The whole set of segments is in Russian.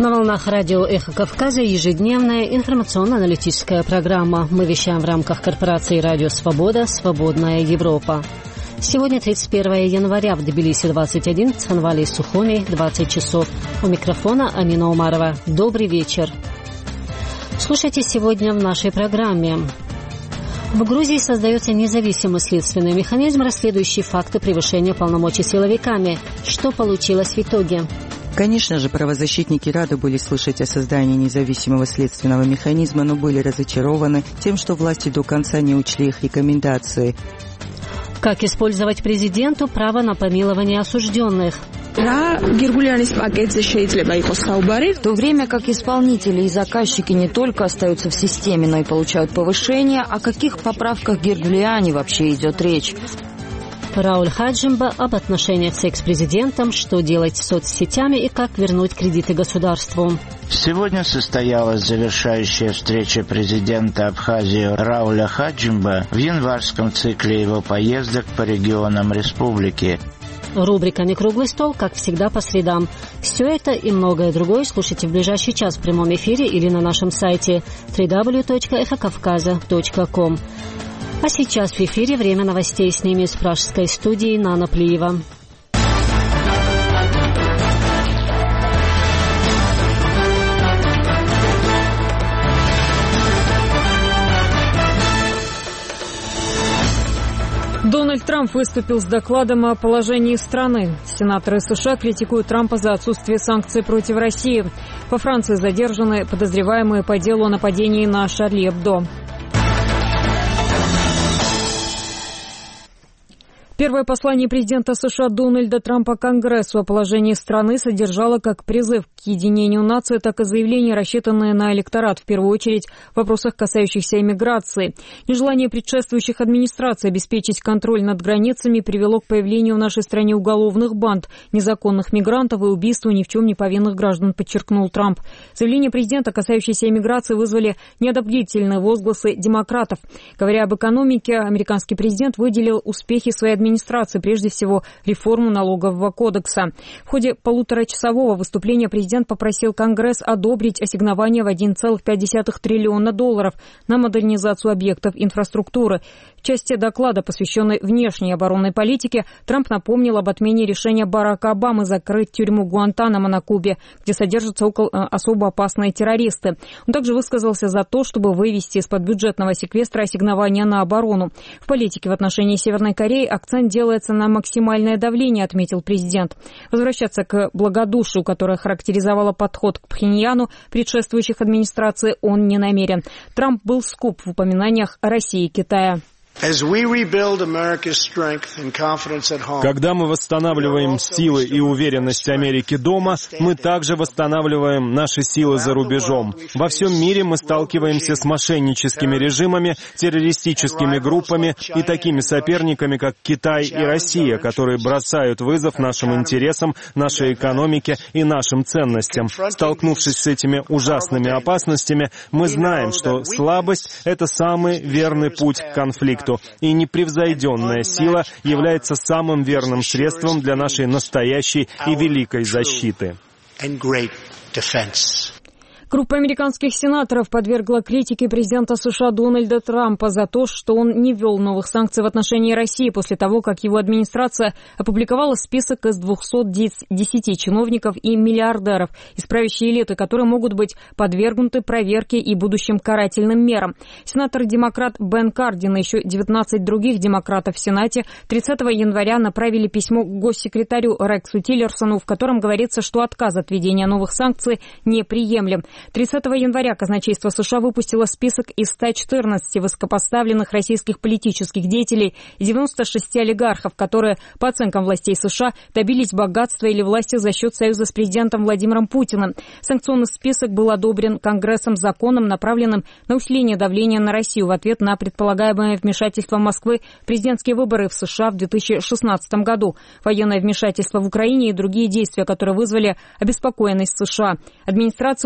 На волнах радио «Эхо Кавказа» ежедневная информационно-аналитическая программа. Мы вещаем в рамках корпорации «Радио Свобода. Свободная Европа». Сегодня 31 января, в Тбилиси 21, в Цхинвале и Сухуми 20 часов. У микрофона Амина Умарова. Добрый вечер. Слушайте сегодня в нашей программе. В Грузии создается независимый следственный механизм, расследующий факты превышения полномочий силовиками. Что получилось в итоге? Конечно же, правозащитники рады были слышать о создании независимого следственного механизма, но были разочарованы тем, что власти до конца не учли их рекомендации. Как использовать президенту право на помилование осужденных? В то время как исполнители и заказчики не только остаются в системе, но и получают повышение, о каких поправках Гергулиани вообще идет речь? Рауль Хаджимба об отношениях с экс-президентом, что делать с соцсетями и как вернуть кредиты государству. Сегодня состоялась завершающая встреча президента Абхазии Рауля Хаджимба в январском цикле его поездок по регионам республики. Рубрика «Не круглый стол», как всегда, по средам. Все это и многое другое слушайте в ближайший час в прямом эфире или на нашем сайте www.ekhokavkaza.com. А сейчас в эфире время новостей, с ними из пражской студии Нана Плиева. Дональд Трамп выступил с докладом о положении страны. Сенаторы США критикуют Трампа за отсутствие санкций против России. Во Франции задержаны подозреваемые по делу о нападении на Шарли Эбдо. Первое послание президента США Дональда Трампа Конгрессу о положении страны содержало как призыв к единению нации, так и заявление, рассчитанное на электорат, в первую очередь в вопросах, касающихся иммиграции. Нежелание предшествующих администраций обеспечить контроль над границами привело к появлению в нашей стране уголовных банд, незаконных мигрантов и убийству ни в чем не повинных граждан, подчеркнул Трамп. Заявления президента, касающиеся иммиграции, вызвали неодобрительные возгласы демократов. Говоря об экономике, американский президент выделил успехи своей администрации, прежде всего реформу налогового кодекса. В ходе полуторачасового выступления президент попросил Конгресс одобрить ассигнование в $1,5 триллиона на модернизацию объектов инфраструктуры. В части доклада, посвященной внешней оборонной политике, Трамп напомнил об отмене решения Барака Обамы закрыть тюрьму Гуантанамо на Кубе, где содержатся особо опасные террористы. Он также высказался за то, чтобы вывести из-под бюджетного секвестра ассигнования на оборону. В политике в отношении Северной Кореи акцент делается на максимальное давление, отметил президент. Возвращаться к благодушию, которое характеризовало подход к Пхеньяну предшествующих администраций, он не намерен. Трамп был скуп в упоминаниях о России и Китае. Когда мы восстанавливаем силы и уверенность Америки дома, мы также восстанавливаем наши силы за рубежом. Во всем мире мы сталкиваемся с мошенническими режимами, террористическими группами и такими соперниками, как Китай и Россия, которые бросают вызов нашим интересам, нашей экономике и нашим ценностям. Столкнувшись с этими ужасными опасностями, мы знаем, что слабость — это самый верный путь к конфликту. И непревзойденная сила является самым верным средством для нашей настоящей и великой защиты. Группа американских сенаторов подвергла критике президента США Дональда Трампа за то, что он не ввел новых санкций в отношении России после того, как его администрация опубликовала список из 210 чиновников и миллиардеров, из правящей элиты, которые могут быть подвергнуты проверке и будущим карательным мерам. Сенатор-демократ Бен Кардин и еще 19 других демократов в Сенате 30 января направили письмо к госсекретарю Рексу Тиллерсону, в котором говорится, что отказ от введения новых санкций неприемлем. 30 января казначейство США выпустило список из 114 высокопоставленных российских политических деятелей и 96 олигархов, которые, по оценкам властей США, добились богатства или власти за счет союза с президентом Владимиром Путиным. Санкционный список был одобрен Конгрессом законом, направленным на усиление давления на Россию в ответ на предполагаемое вмешательство Москвы в президентские выборы в США в 2016 году, военное вмешательство в Украине и другие действия, которые вызвали обеспокоенность США. Администрация уведомила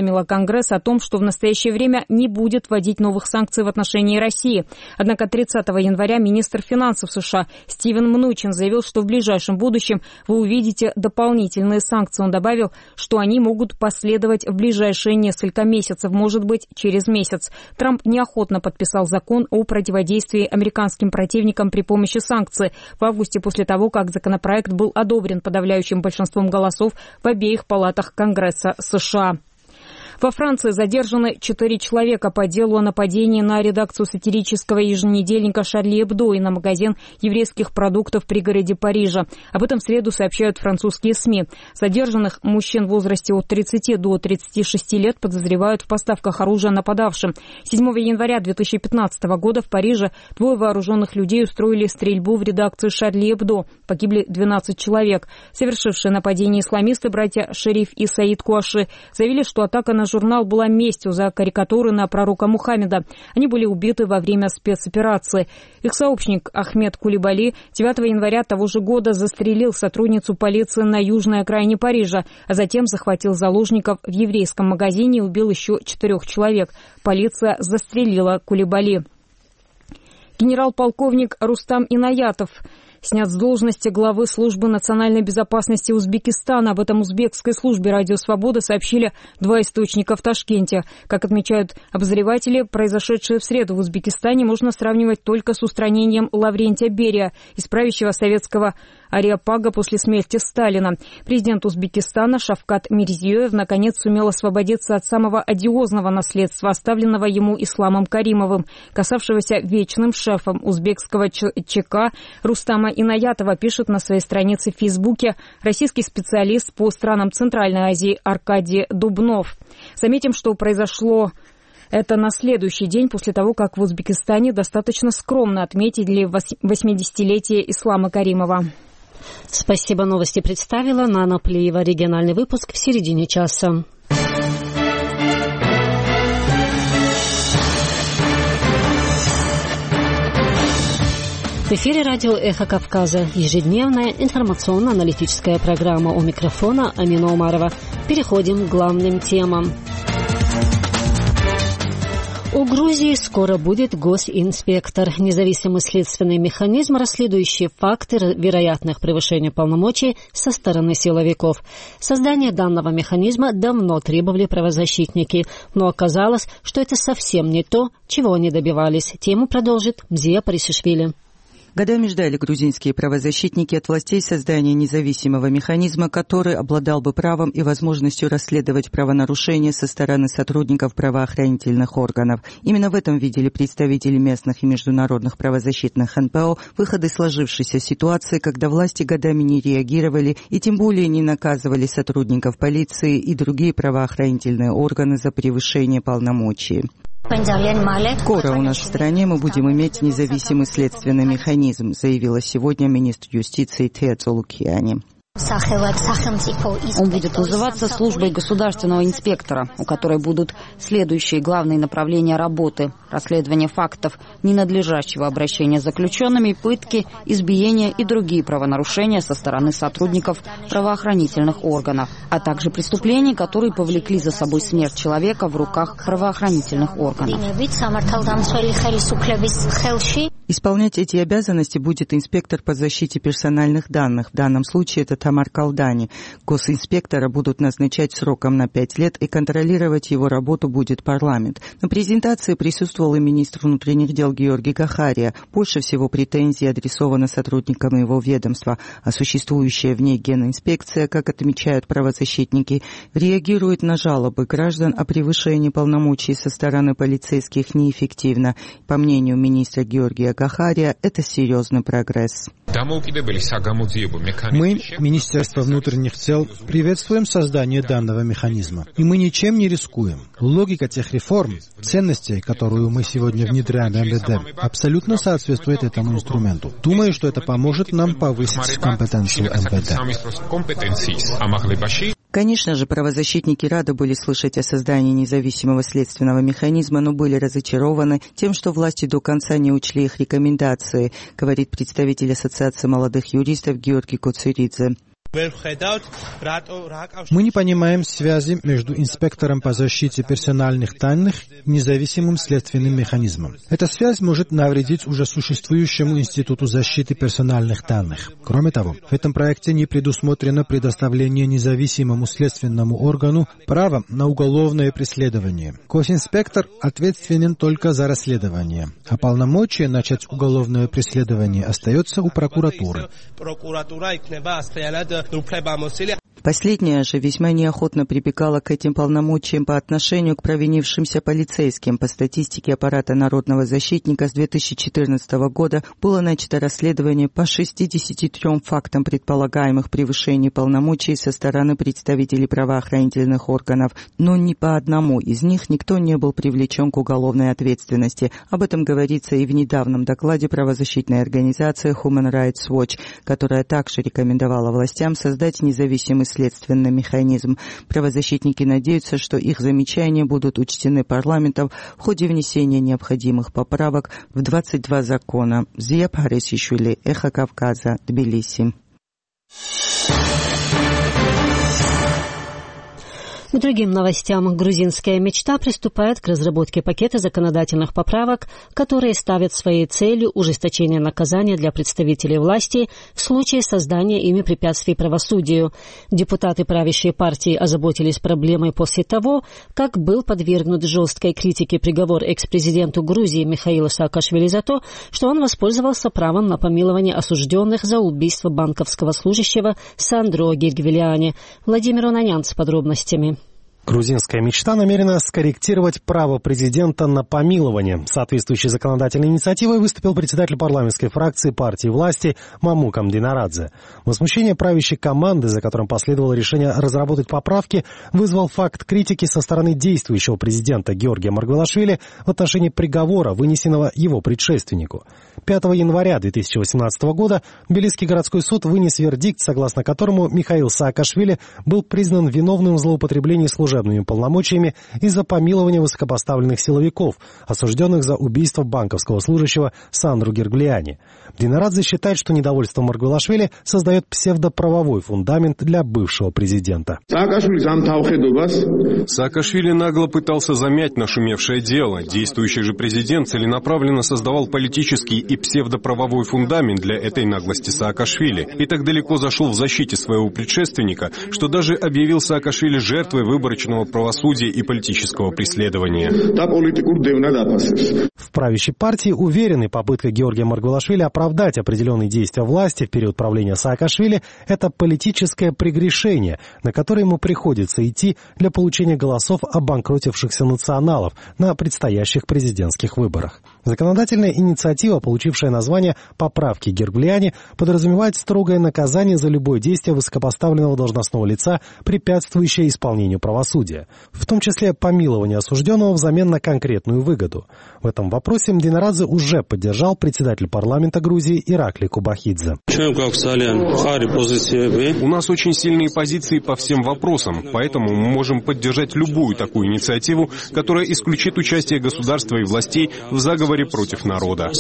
уведомила Конгресс о том, что в настоящее время не будет вводить новых санкций в отношении России. Однако 30 января министр финансов США Стивен Мнучин заявил, что в ближайшем будущем вы увидите дополнительные санкции. Он добавил, что они могут последовать в ближайшие несколько месяцев, может быть, через месяц. Трамп неохотно подписал закон о противодействии американским противникам при помощи санкций в августе после того, как законопроект был одобрен подавляющим большинством голосов в обеих палатах Конгресса США. Во Франции задержаны 4 человека по делу о нападении на редакцию сатирического еженедельника «Шарли Эбдо» и на магазин еврейских продуктов в пригороде Парижа. Об этом в среду сообщают французские СМИ. Задержанных мужчин в возрасте от 30 до 36 лет подозревают в поставках оружия нападавшим. 7 января 2015 года в Париже 2 вооруженных людей устроили стрельбу в редакции «Шарли Эбдо». Погибли 12 человек. Совершившие нападение исламисты, братья Шериф и Саид Куаши, заявили, что атака на журнал была местью за карикатуры на пророка Мухаммеда. Они были убиты во время спецоперации. Их сообщник Ахмед Кулибали 9 января того же года застрелил сотрудницу полиции на южной окраине Парижа, а затем захватил заложников в еврейском магазине и убил еще 4 человек. Полиция застрелила Кулибали. Генерал-полковник Рустам Инаятов снят с должности главы службы национальной безопасности Узбекистана. Об этом узбекской службе «Радио Свобода» сообщили 2 источника в Ташкенте. Как отмечают обозреватели, произошедшее в среду в Узбекистане можно сравнивать только с устранением Лаврентия Берия из правящего советского ареопага после смерти Сталина. Президент Узбекистана Шавкат Мирзиёев наконец сумел освободиться от самого одиозного наследства, оставленного ему Исламом Каримовым, касавшегося вечным шефом узбекского ЧК Рустама Инаятова, пишет на своей странице в Фейсбуке российский специалист по странам Центральной Азии Аркадий Дубнов. Заметим, что произошло это на следующий день после того, как в Узбекистане достаточно скромно отметили 80-летие Ислама Каримова. Спасибо, новости представила Нана Плиева. Региональный выпуск в середине часа. В эфире радио «Эхо Кавказа». Ежедневная информационно-аналитическая программа. У микрофона Амина Умарова. Переходим к главным темам. У Грузии скоро будет госинспектор, независимый следственный механизм, расследующий факты вероятных превышений полномочий со стороны силовиков. Создание данного механизма давно требовали правозащитники, но оказалось, что это совсем не то, чего они добивались. Тему продолжит Мзия Парисишвили. Годами ждали грузинские правозащитники от властей создания независимого механизма, который обладал бы правом и возможностью расследовать правонарушения со стороны сотрудников правоохранительных органов. Именно в этом видели представители местных и международных правозащитных НПО выходы сложившейся ситуации, когда власти годами не реагировали и тем более не наказывали сотрудников полиции и другие правоохранительные органы за превышение полномочий. Скоро у нас в стране мы будем иметь независимый следственный механизм, заявила сегодня министр юстиции Теодор Лукиани. Он будет называться службой государственного инспектора, у которой будут следующие главные направления работы: расследование фактов ненадлежащего обращения с заключенными, пытки, избиения и другие правонарушения со стороны сотрудников правоохранительных органов, а также преступлений, которые повлекли за собой смерть человека в руках правоохранительных органов. Исполнять эти обязанности будет инспектор по защите персональных данных. В данном случае это Тамар Калдани. Госинспектора будут назначать сроком на 5 лет, и контролировать его работу будет парламент. На презентации присутствовал и министр внутренних дел Георгий Гахария. Больше всего претензий адресовано сотрудникам его ведомства, а существующая в ней генинспекция, как отмечают правозащитники, реагирует на жалобы граждан о превышении полномочий со стороны полицейских неэффективно. По мнению министра Георгия Гахария, это серьезный прогресс. Мы, Министерство внутренних дел, приветствуем создание данного механизма. И мы ничем не рискуем. Логика тех реформ, ценностей, которую мы сегодня внедряем в МВД, абсолютно соответствует этому инструменту. Думаю, что это поможет нам повысить компетенцию МВД. Конечно же, правозащитники рады были слышать о создании независимого следственного механизма, но были разочарованы тем, что власти до конца не учли их рекомендации, говорит представитель Ассоциации молодых юристов Георгий Коцеридзе. Мы не понимаем связи между инспектором по защите персональных данных и независимым следственным механизмом. Эта связь может навредить уже существующему Институту защиты персональных данных. Кроме того, в этом проекте не предусмотрено предоставление независимому следственному органу права на уголовное преследование. Госинспектор ответственен только за расследование, а полномочия начать уголовное преследование остается у прокуратуры. Последняя же весьма неохотно прибегала к этим полномочиям по отношению к провинившимся полицейским. По статистике аппарата Народного защитника с 2014 года было начато расследование по 63 фактам предполагаемых превышений полномочий со стороны представителей правоохранительных органов, но ни по одному из них никто не был привлечен к уголовной ответственности. Об этом говорится и в недавнем докладе правозащитной организации Human Rights Watch, которая также рекомендовала властям создать независимый следственный механизм. Правозащитники надеются, что их замечания будут учтены парламентом в ходе внесения необходимых поправок в 22 закона. Зия Парисишвили, Эхо Кавказа, Тбилиси. К другим новостям. Грузинская мечта приступает к разработке пакета законодательных поправок, которые ставят своей целью ужесточение наказания для представителей власти в случае создания ими препятствий правосудию. Депутаты правящей партии озаботились проблемой после того, как был подвергнут жесткой критике приговор экс-президенту Грузии Михаилу Саакашвили за то, что он воспользовался правом на помилование осужденных за убийство банковского служащего Сандро Гиргвелиани. Владимир Онанян с подробностями. Грузинская мечта намерена скорректировать право президента на помилование. Соответствующей законодательной инициативой выступил председатель парламентской фракции партии власти Мамукам Динарадзе. Возмущение правящей команды, за которым последовало решение разработать поправки, вызвал факт критики со стороны действующего президента Георгия Маргвелашвили в отношении приговора, вынесенного его предшественнику. 5 января 2018 года Тбилисский городской суд вынес вердикт, согласно которому Михаил Саакашвили был признан виновным в злоупотреблении служебными полномочиями из-за помилования высокопоставленных силовиков, осужденных за убийство банковского служащего Сандру Гиргвелиани. Динарадзе считает, что недовольство Маргвелашвили создает псевдоправовой фундамент для бывшего президента. Саакашвили нагло пытался замять нашумевшее дело. Действующий же президент целенаправленно создавал политический и псевдоправовой фундамент для этой наглости Саакашвили и так далеко зашел в защите своего предшественника, что даже объявил Саакашвили жертвой выборочного правосудия и политического преследования. В правящей партии уверены, попытка Георгия Маргвелашвили оправдать определенные действия власти в период правления Саакашвили – это политическое прегрешение, на которое ему приходится идти для получения голосов обанкротившихся националов на предстоящих президентских выборах. Законодательная инициатива, получившая название «Поправки Гиргвелиани», подразумевает строгое наказание за любое действие высокопоставленного должностного лица, препятствующее исполнению правосудия, в том числе помилование осужденного взамен на конкретную выгоду. В этом вопросе Динарадзе уже поддержал председатель парламента Грузии Иракли Кубахидзе. У нас очень сильные позиции по всем вопросам, поэтому мы можем поддержать любую такую инициативу, которая исключит участие государства и властей в заговоре против народа.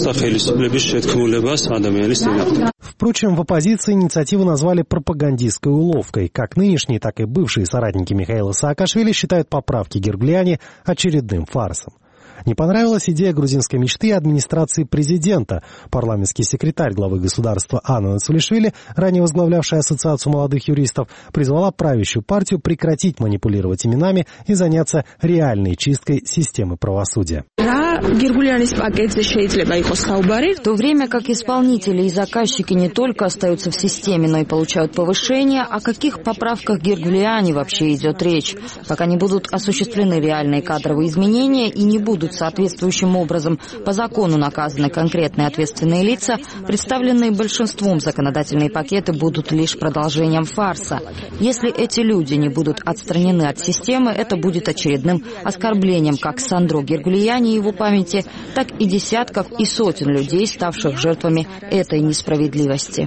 Впрочем, в оппозиции инициативу назвали пропагандистской уловкой. Как нынешние, так и бывшие соратники Михаила Саакашвили считают поправки Гиргвелиани очередным фарсом. Не понравилась идея грузинской мечты администрации президента. Парламентский секретарь главы государства Анна Нацулишвили, ранее возглавлявшая Ассоциацию молодых юристов, призвала правящую партию прекратить манипулировать именами и заняться реальной чисткой системы правосудия. В то время как исполнители и заказчики не только остаются в системе, но и получают повышение, о каких поправках Гиргвелиани вообще идет речь? Пока не будут осуществлены реальные кадровые изменения и не будут соответствующим образом по закону наказаны конкретные ответственные лица, представленные большинством законодательные пакеты будут лишь продолжением фарса. Если эти люди не будут отстранены от системы, это будет очередным оскорблением как Сандро Гиргвелиани и его памяти, так и десятков и сотен людей, ставших жертвами этой несправедливости.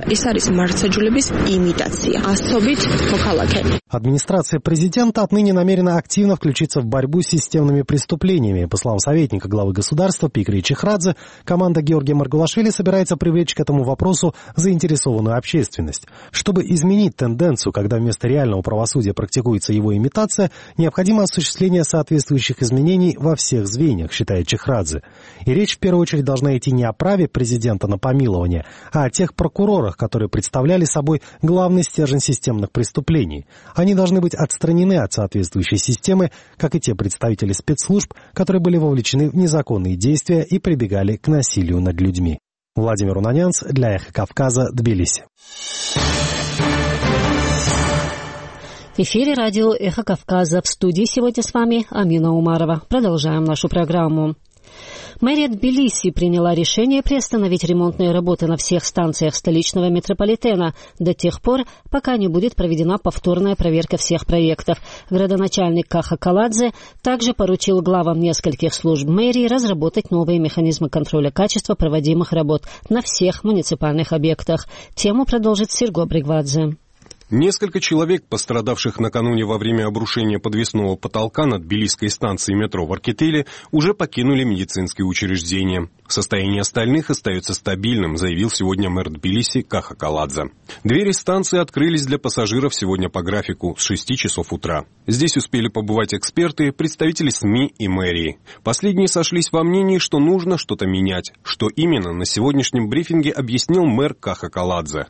Администрация президента отныне намерена активно включиться в борьбу с системными преступлениями. По словам советника главы государства Пикри Чехрадзе, команда Георгия Маргулашвили собирается привлечь к этому вопросу заинтересованную общественность. Чтобы изменить тенденцию, когда вместо реального правосудия практикуется его имитация, необходимо осуществление соответствующих изменений во всех звеньях, считает Чехрадзе. И речь в первую очередь должна идти не о праве президента на помилование, а о тех прокурорах, которые представляли собой главный стержень системных преступлений. Они должны быть отстранены от соответствующей системы, как и те представители спецслужб, которые были вовлечены в незаконные действия и прибегали к насилию над людьми. Владимир Унанянц для Эхо Кавказа, Тбилиси. В эфире радио «Эхо Кавказа». В студии сегодня с вами Амина Умарова. Продолжаем нашу программу. Мэрия Тбилиси приняла решение приостановить ремонтные работы на всех станциях столичного метрополитена до тех пор, пока не будет проведена повторная проверка всех проектов. Градоначальник Каха Каладзе также поручил главам нескольких служб мэрии разработать новые механизмы контроля качества проводимых работ на всех муниципальных объектах. Тему продолжит Серго Бригвадзе. Несколько человек, пострадавших накануне во время обрушения подвесного потолка на тбилисской станции метро в Аркетеле, уже покинули медицинские учреждения. Состояние остальных остается стабильным, заявил сегодня мэр Тбилиси Каха Каладзе. Двери станции открылись для пассажиров сегодня по графику с 6 часов утра. Здесь успели побывать эксперты, представители СМИ и мэрии. Последние сошлись во мнении, что нужно что-то менять. Что именно, на сегодняшнем брифинге объяснил мэр Каха Каладзе.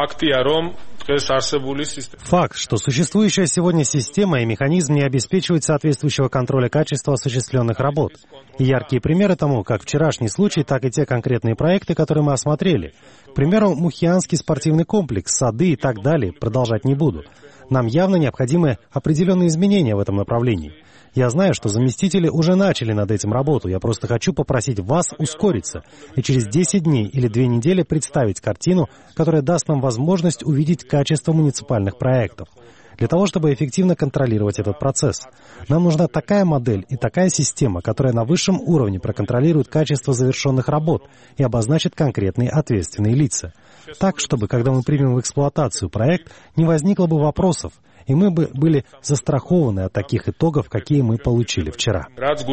Факт, что существующая сегодня система и механизм не обеспечивают соответствующего контроля качества осуществленных работ. И яркие примеры тому, как вчерашний случай, так и те конкретные проекты, которые мы осмотрели. К примеру, Мухианский спортивный комплекс, сады и так далее, продолжать не буду. Нам явно необходимы определенные изменения в этом направлении. Я знаю, что заместители уже начали над этим работу. Я просто хочу попросить вас ускориться и через 10 дней или 2 недели представить картину, которая даст нам возможность увидеть качество муниципальных проектов. Для того, чтобы эффективно контролировать этот процесс, нам нужна такая модель и такая система, которая на высшем уровне проконтролирует качество завершенных работ и обозначит конкретные ответственные лица. Так, чтобы, когда мы примем в эксплуатацию проект, не возникло бы вопросов, и мы бы были застрахованы от таких итогов, какие мы получили вчера.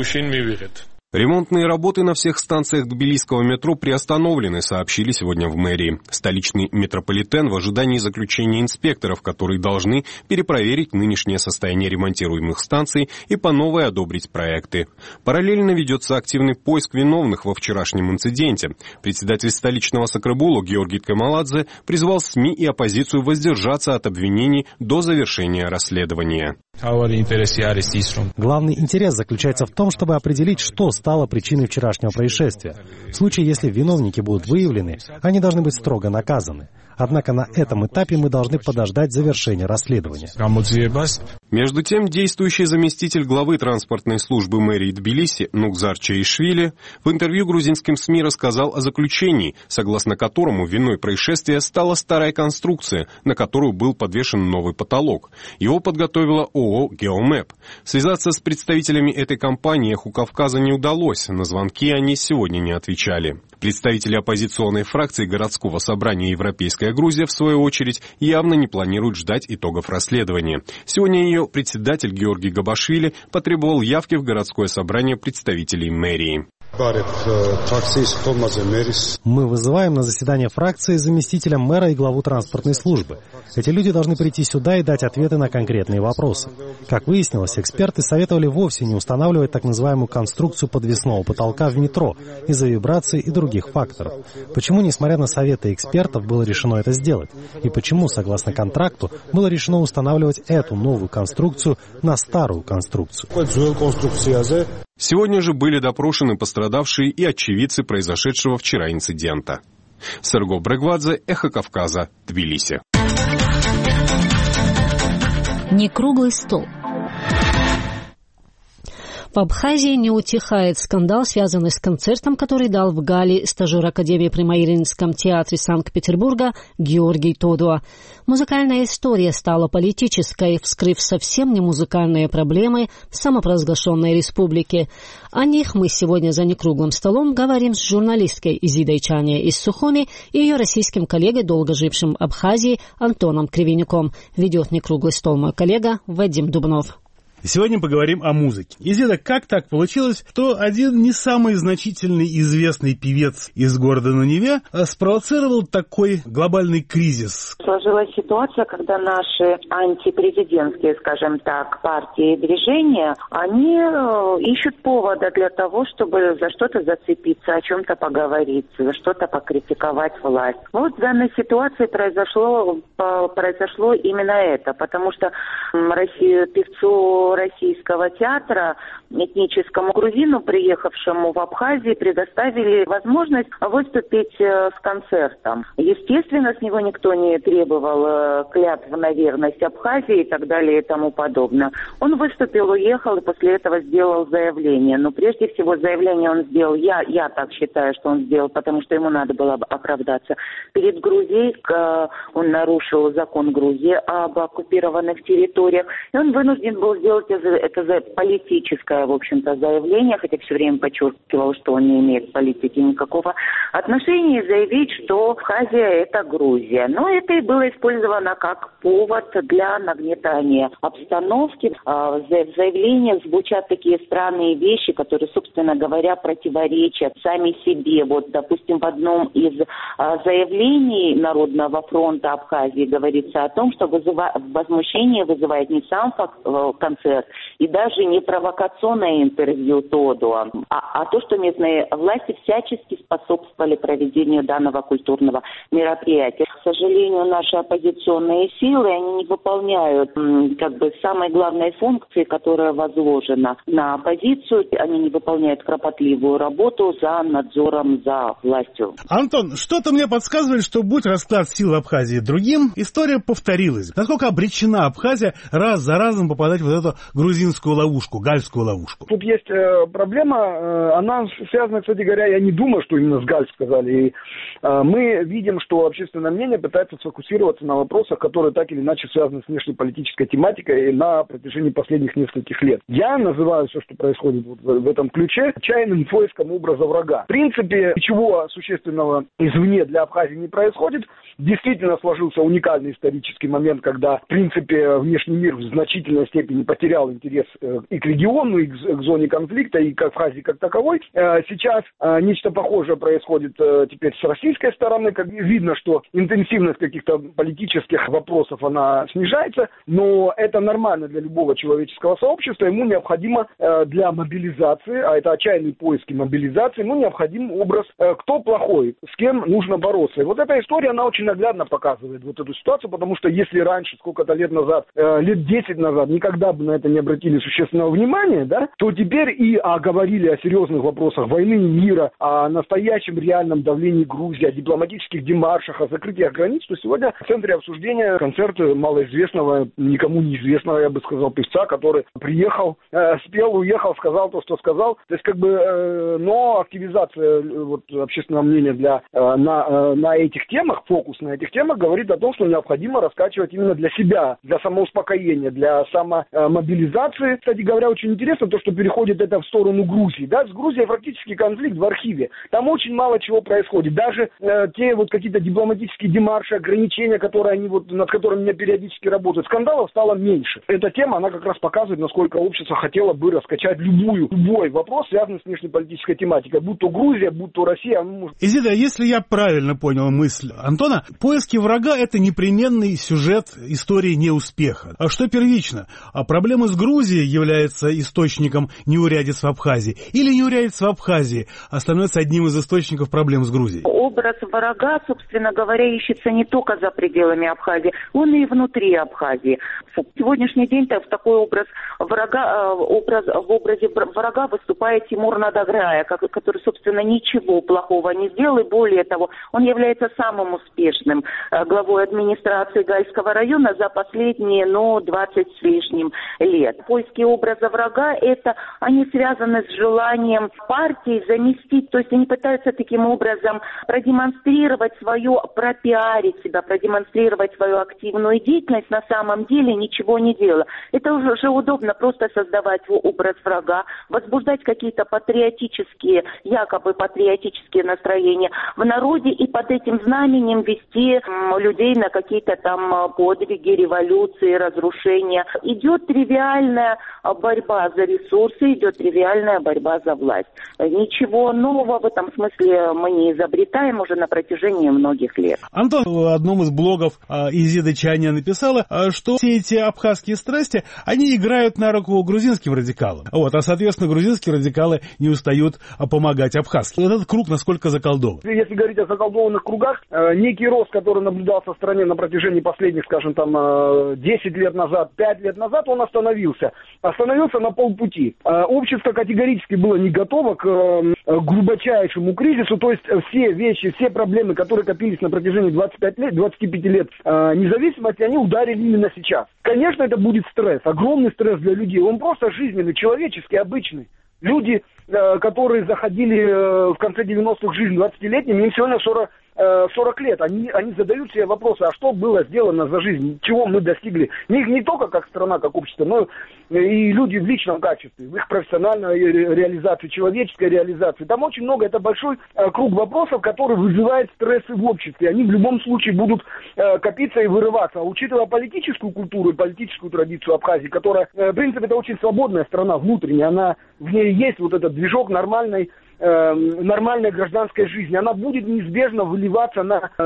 Ремонтные работы на всех станциях тбилисского метро приостановлены, сообщили сегодня в мэрии. Столичный метрополитен в ожидании заключения инспекторов, которые должны перепроверить нынешнее состояние ремонтируемых станций и по новой одобрить проекты. Параллельно ведется активный поиск виновных во вчерашнем инциденте. Председатель столичного Сакрабулу Георгий Камаладзе призвал СМИ и оппозицию воздержаться от обвинений до завершения расследования. Главный интерес заключается в том, чтобы определить, что стало причиной вчерашнего происшествия. В случае, если виновники будут выявлены, они должны быть строго наказаны. Однако на этом этапе мы должны подождать завершения расследования. Между тем, действующий заместитель главы транспортной службы мэрии Тбилиси Нукзар Чаишвили в интервью грузинским СМИ рассказал о заключении, согласно которому виной происшествия стала старая конструкция, на которую был подвешен новый потолок. Его подготовила ООО «Геомэп». Связаться с представителями этой компании «Эху Кавказа» не удалось, на звонки они сегодня не отвечали. Представители оппозиционной фракции городского собрания «Европейская Грузия», в свою очередь, явно не планируют ждать итогов расследования. Сегодня ее председатель Георгий Габашвили потребовал явки в городское собрание представителей мэрии. Мы вызываем на заседание фракции заместителя мэра и главу транспортной службы. Эти люди должны прийти сюда и дать ответы на конкретные вопросы. Как выяснилось, эксперты советовали вовсе не устанавливать так называемую конструкцию подвесного потолка в метро из-за вибраций и других факторов. Почему, несмотря на советы экспертов, было решено это сделать? И почему, согласно контракту, было решено устанавливать эту новую конструкцию на старую конструкцию? Сегодня же были допрошены пострадавшие и очевидцы произошедшего вчера инцидента. Серго Бригвадзе, Эхо Кавказа, Тбилиси. Не круглый стол. В Абхазии не утихает скандал, связанный с концертом, который дал в Гале стажер Академии при Мариинском театре Санкт-Петербурга Георгий Тодуа. Музыкальная история стала политической, вскрыв совсем не музыкальные проблемы самопровозглашенной республики. О них мы сегодня за некруглым столом говорим с журналисткой Изидой Чане из Сухуми и ее российским коллегой, долго жившим в Абхазии, Антоном Кривенюком. Ведет некруглый стол мой коллега Вадим Дубнов. Сегодня поговорим о музыке. Изида, как так получилось, что один не самый значительный известный певец из города на Неве спровоцировал такой глобальный кризис? Сложилась ситуация, когда наши антипрезидентские, скажем так, партии и движения, они ищут повода для того, чтобы за что-то зацепиться, о чем-то поговорить, за что-то покритиковать власть. Вот в данной ситуации произошло именно это, потому что певцу российского театра, этническому грузину, приехавшему в Абхазию, предоставили возможность выступить с концертом. Естественно, с него никто не требовал клятв на верность Абхазии и так далее и тому подобное. Он выступил, уехал и после этого сделал заявление. Но прежде всего заявление он сделал, я так считаю, что он сделал, потому что ему надо было оправдаться перед Грузией. Он нарушил закон Грузии об оккупированных территориях. И он вынужден был сделать это политическое, в общем-то, заявление, хотя все время подчеркивал, что он не имеет к политике никакого отношения, и заявить, что Абхазия – это Грузия. Но это и было использовано как повод для нагнетания обстановки. В заявлениях звучат такие странные вещи, которые, собственно говоря, противоречат сами себе. Вот, допустим, в одном из заявлений Народного фронта Абхазии говорится о том, что возмущение вызывает не сам концерт и даже не провокационное интервью Тодуа, а то, что местные власти всячески способствовали проведению данного культурного мероприятия. К сожалению, наши оппозиционные силы, они не выполняют самой главной функции, которая возложена на оппозицию. Они не выполняют кропотливую работу за надзором за властью. Антон, что-то мне подсказывает, что будь расклад сил в Абхазии другим, история повторилась. Насколько обречена Абхазия раз за разом попадать в эту грузинскую ловушку, гальскую ловушку? Тут есть проблема, она связана, кстати говоря, я не думаю, что именно с Галь сказали. И мы видим, что общественное мнение пытается сфокусироваться на вопросах, которые так или иначе связаны с внешнеполитической тематикой на протяжении последних нескольких лет. Я называю все, что происходит в этом ключе, отчаянным поиском образа врага. В принципе, ничего существенного извне для Абхазии не происходит. Действительно сложился уникальный исторический момент, когда, в принципе, внешний мир в значительной степени потерял интерес и к региону, и к зоне конфликта, и к Абхазии как таковой. Сейчас нечто похожее происходит теперь с российской стороны. Как видно, что интенсивность каких-то политических вопросов, она снижается, но это нормально для любого человеческого сообщества. Ему необходимо для мобилизации, а это отчаянные поиски мобилизации, ему необходим образ, кто плохой, с кем нужно бороться. И вот эта история, она очень наглядно показывает вот эту ситуацию, потому что если раньше, сколько-то лет назад, лет 10 назад, никогда бы на это не обратили существенного внимания, да, то теперь и говорили о серьезных вопросах войны и мира, о настоящем реальном давлении Грузии, о дипломатических демаршах, о закрытии границ, то сегодня в центре обсуждения концерт малоизвестного, никому неизвестного, я бы сказал, певца, который приехал, спел, уехал, сказал то, что сказал. То есть, но активизация общественного мнения на этих темах, фокус на этих темах, говорит о том, что необходимо раскачивать именно для себя, для самоуспокоения, для самомобилизации. Кстати говоря, очень интересно то, что переходит это в сторону Грузии. Да? С Грузией практически конфликт в архиве. Там очень мало чего происходит. Даже те какие-то дипломатические демарши, ограничения, над которыми меня периодически работают, скандалов стало меньше. Эта тема, она как раз показывает, насколько общество хотело бы раскачать любой вопрос, связанный с внешнеполитической тематикой. Будь то Грузия, будь то Россия. Изида, если я правильно понял мысль Антона, поиски врага — это непременный сюжет истории неуспеха. А что первично? А проблема с Грузией является источником неурядиц в Абхазии? Или неурядиц в Абхазии становится одним из источников проблем с Грузией? Образ врага, собственно говоря, ищется не только за пределами Абхазии, он и внутри Абхазии. В сегодняшний день в такой образе врага выступает Тимур Надаграя, который, собственно, ничего плохого не сделал, и более того, он является самым успешным главой администрации Гальского района за последние, 20 с лишним лет. Поиски образа врага, они связаны с желанием партии заместить, то есть они пытаются таким образом продемонстрировать пропиарить себя, продемонстрировать свою активную деятельность, на самом деле ничего не делая. Это уже удобно просто создавать образ врага, возбуждать какие-то якобы патриотические настроения в народе и под этим знаменем вести вести людей на какие-то там подвиги, революции, разрушения. Идет тривиальная борьба за ресурсы, идет тривиальная борьба за власть. Ничего нового в этом смысле мы не изобретаем уже на протяжении многих лет. Антон в одном из блогов Изида Чаня написала, что все эти абхазские страсти, они играют на руку грузинским радикалам. А соответственно, грузинские радикалы не устают помогать абхазским. Этот круг насколько заколдован? Если говорить о заколдованных кругах, некий рост, который наблюдался в стране на протяжении последних, скажем, 10 лет назад, 5 лет назад, он остановился. Остановился на полпути. Общество категорически было не готово к глубочайшему кризису, то есть все вещи, все проблемы, которые копились на протяжении 25 лет независимости, они ударили именно сейчас. Конечно, это будет стресс, огромный стресс для людей. Он просто жизненный, человеческий, обычный. Люди, которые заходили в конце 90-х в жизнь 20-летними, им сегодня 40 лет. Они задают себе вопросы, а что было сделано за жизнь, чего мы достигли. Не только как страна, как общество, но и люди в личном качестве, в их профессиональной реализации, человеческой реализации. Там очень много, это большой круг вопросов, который вызывает стрессы в обществе. Они в любом случае будут копиться и вырываться. А учитывая политическую культуру и политическую традицию Абхазии, которая, в принципе, это очень свободная страна внутренняя, в ней есть вот этот движок нормальной гражданской жизни. Она будет неизбежно выливаться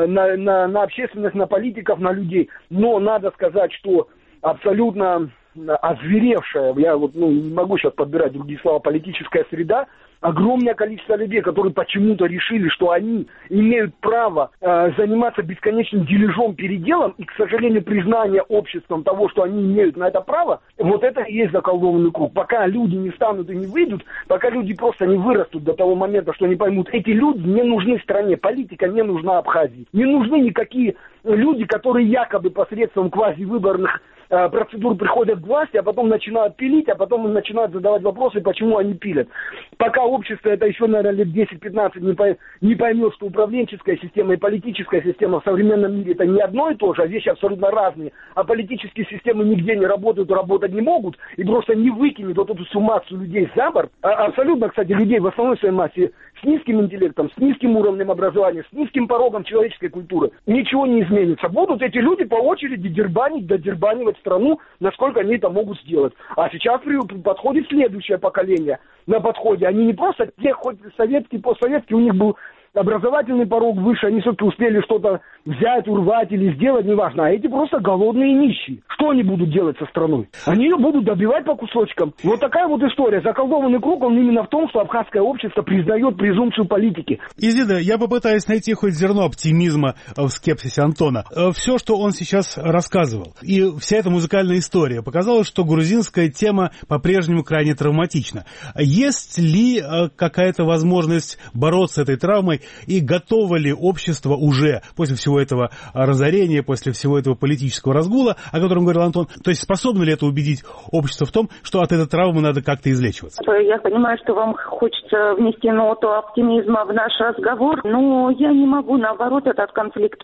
на общественность, на политиков, на людей. Но надо сказать, что абсолютно озверевшая, я не могу сейчас подбирать другие слова, политическая среда, огромное количество людей, которые почему-то решили, что они имеют право заниматься бесконечным дележом, переделом, и, к сожалению, признание обществом того, что они имеют на это право, вот это и есть заколдованный круг. Пока люди не станут и не выйдут, пока люди просто не вырастут до того момента, что они поймут, эти люди не нужны стране, политика не нужна Абхазии. Не нужны никакие люди, которые якобы посредством квазивыборных процедур приходят к власти, а потом начинают пилить, а потом начинают задавать вопросы, почему они пилят. Пока общество это еще, наверное, лет 10-15 не поймет, что управленческая система и политическая система в современном мире это не одно и то же, а вещи абсолютно разные, а политические системы нигде не работают, работать не могут, и просто не выкинет вот эту всю массу людей за борт, абсолютно, кстати, людей в основной своей массе с низким интеллектом, с низким уровнем образования, с низким порогом человеческой культуры, ничего не изменится. Будут эти люди по очереди додербанивать страну, насколько они это могут сделать. А сейчас подходит следующее поколение на подходе. Они не просто те, хоть советские, постсоветские, у них был образовательный порог выше, они все-таки успели что-то взять, урвать или сделать, неважно. А эти просто голодные нищие. Что они будут делать со страной? Они ее будут добивать по кусочкам. Вот такая вот история. Заколдованный круг, он именно в том, что абхазское общество признает презумпцию политики. Изида, я попытаюсь найти хоть зерно оптимизма в скепсисе Антона. Все, что он сейчас рассказывал, и вся эта музыкальная история показала, что грузинская тема по-прежнему крайне травматична. Есть ли какая-то возможность бороться с этой травмой, и готово ли общество уже после всего этого разорения, после всего этого политического разгула, о котором говорил Антон, то есть способно ли это убедить общество в том, что от этой травмы надо как-то излечиваться? Я понимаю, что вам хочется внести ноту оптимизма в наш разговор, но я не могу. Наоборот, этот конфликт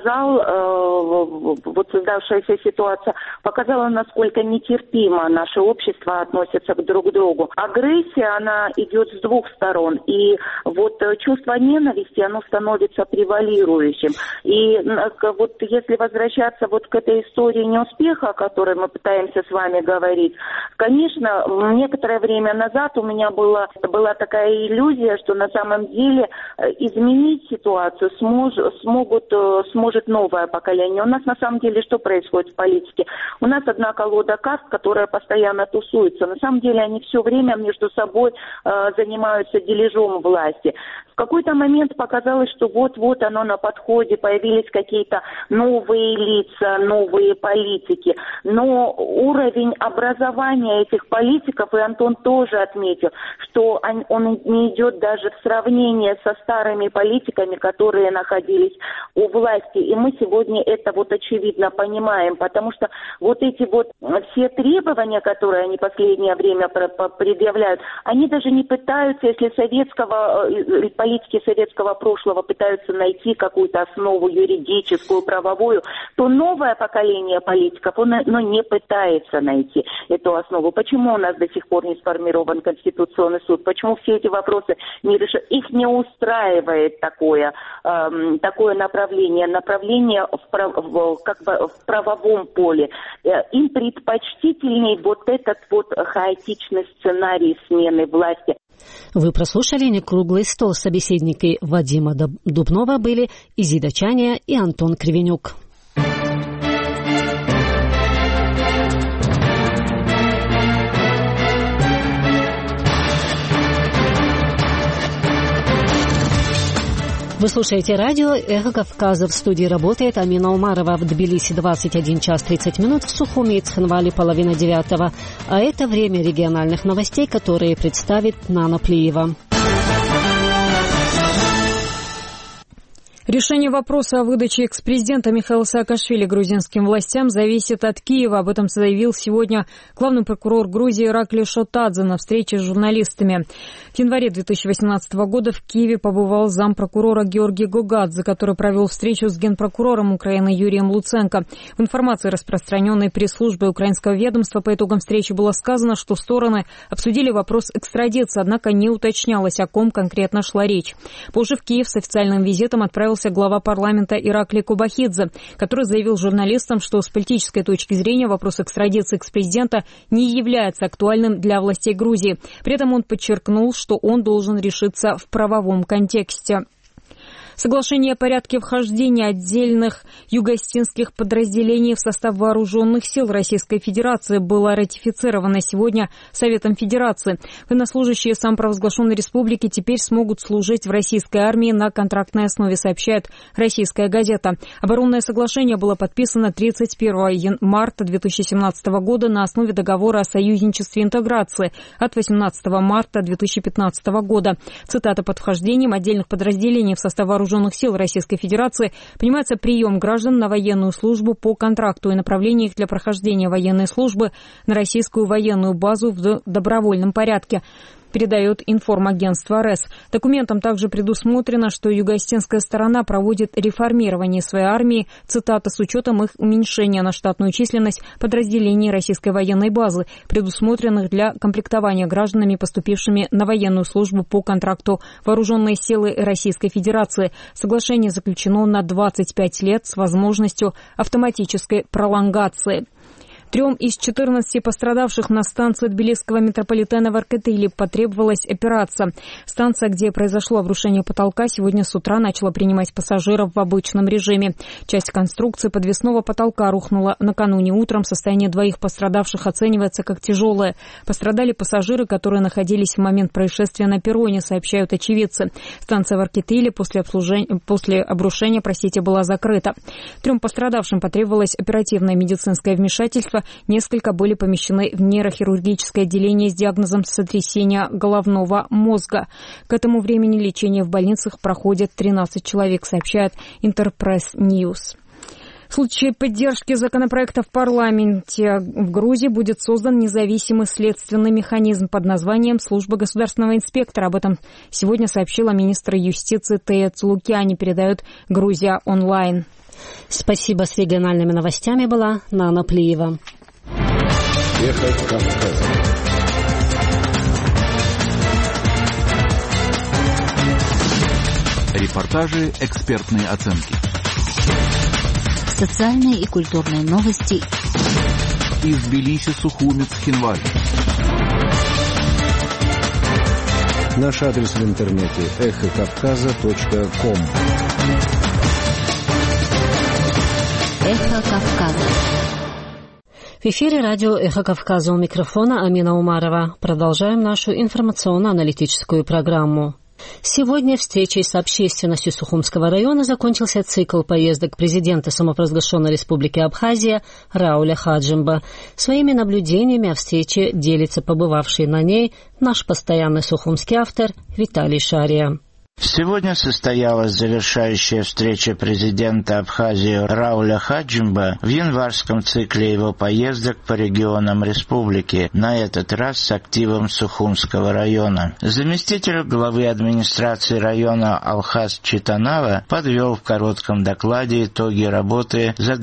показал, вот создавшаяся ситуация показала, насколько нетерпимо наше общество относится друг к другу. Агрессия, она идет с двух сторон, и вот чувство ненависти, оно становится превалирующим. И вот если возвращаться вот к этой истории неуспеха, о которой мы пытаемся с вами говорить, конечно, некоторое время назад у меня была такая иллюзия, что на самом деле изменить ситуацию сможет новое поколение. У нас на самом деле что происходит в политике? У нас одна колода карт, которая постоянно тусуется. На самом деле они все время между собой занимаются дележом власти. В какой-то момент показалось, что вот-вот оно на подходе, появились какие-то новые лица, новые политики. Но уровень образования этих политиков, и Антон тоже отметил, что он не идет даже в сравнение со старыми политиками, которые находились у власти. И мы сегодня это вот очевидно понимаем, потому что вот эти вот все требования, которые они последнее время предъявляют, они даже не пытаются, если политики Советского советского прошлого пытаются найти какую-то основу юридическую, правовую, то новое поколение политиков, оно не пытается найти эту основу. Почему у нас до сих пор не сформирован Конституционный суд? Почему все эти вопросы не решают? Их не устраивает такое направление в правовом поле. Им предпочтительней вот этот вот хаотичный сценарий смены власти. Вы прослушали «Некруглый стол». Собеседники Вадима Дубнова были Изида Чаня и Антон Кривенюк. Вы слушаете радио «Эхо Кавказа». В студии работает Амина Умарова. В Тбилиси 21 час 30 минут, в Сухуми и Цхинвале 8:30. А это время региональных новостей, которые представит Нана Плиева. Решение вопроса о выдаче экс-президента Михаила Саакашвили грузинским властям зависит от Киева. Об этом заявил сегодня главный прокурор Грузии Иракли Шотадзе на встрече с журналистами. В январе 2018 года в Киеве побывал зампрокурора Георгий Гогадзе, который провел встречу с генпрокурором Украины Юрием Луценко. В информации, распространенной пресс-службой украинского ведомства, по итогам встречи было сказано, что стороны обсудили вопрос экстрадиции, однако не уточнялось, о ком конкретно шла речь. Позже в Киев с официальным визитом отправился глава парламента Иракли Кубахидзе, который заявил журналистам, что с политической точки зрения вопрос экстрадиции экс-президента не является актуальным для властей Грузии. При этом он подчеркнул, что он должен решиться в правовом контексте. Соглашение о порядке вхождения отдельных юго-остинских подразделений в состав вооруженных сил Российской Федерации было ратифицировано сегодня Советом Федерации. Военнослужащие самопровозглашенной республики теперь смогут служить в российской армии на контрактной основе, сообщает «Российская газета». Оборонное соглашение было подписано 31 марта 2017 года на основе договора о союзничестве и интеграции от 18 марта 2015 года. Цитата: «Под вхождением отдельных подразделений в состав вооруженных сил Российской Федерации понимается прием граждан на военную службу по контракту и направление их для прохождения военной службы на российскую военную базу в добровольном порядке», передает информагентство РЭС. Документом также предусмотрено, что юго-остинская сторона проводит реформирование своей армии, цитата, с учетом их уменьшения на штатную численность подразделений российской военной базы, предусмотренных для комплектования гражданами, поступившими на военную службу по контракту вооруженные силы Российской Федерации. Соглашение заключено на 25 лет с возможностью автоматической пролонгации. 3 из 14 пострадавших на станции тбилисского метрополитена в Аркетиле потребовалась операция. Станция, где произошло обрушение потолка, сегодня с утра начала принимать пассажиров в обычном режиме. Часть конструкции подвесного потолка рухнула накануне утром. Состояние 2 пострадавших оценивается как тяжелое. Пострадали пассажиры, которые находились в момент происшествия на перроне, сообщают очевидцы. Станция в Аркетиле после обрушения была закрыта. 3 пострадавшим потребовалось оперативное медицинское вмешательство. Несколько были помещены в нейрохирургическое отделение с диагнозом сотрясения головного мозга. К этому времени лечение в больницах проходит 13 человек, сообщает Интерпресс Ньюс. В случае поддержки законопроекта в парламенте в Грузии будет создан независимый следственный механизм под названием «Служба государственного инспектора». Об этом сегодня сообщила министр юстиции Тея Цулукяни, передает «Грузия онлайн». Спасибо. С региональными новостями была Нана Плиева. Эхо Кавказа. Репортажи, экспертные оценки. Социальные и культурные новости. Из Тбилиси, Сухуми, Цхинвали. Наш адрес в интернете эхокавказа.ком. Эхо Кавказа. В эфире радио «Эхо Кавказа», у микрофона Амина Умарова. Продолжаем нашу информационно-аналитическую программу. Сегодня встречей с общественностью Сухумского района закончился цикл поездок президента самопровозглашенной республики Абхазия Рауля Хаджимба. Своими наблюдениями о встрече делится побывавший на ней наш постоянный сухумский автор Виталий Шария. Сегодня состоялась завершающая встреча президента Абхазии Рауля Хаджимба в январском цикле его поездок по регионам республики, на этот раз с активом Сухумского района. Заместитель главы администрации района Алхаз Читанава подвел в коротком докладе итоги работы за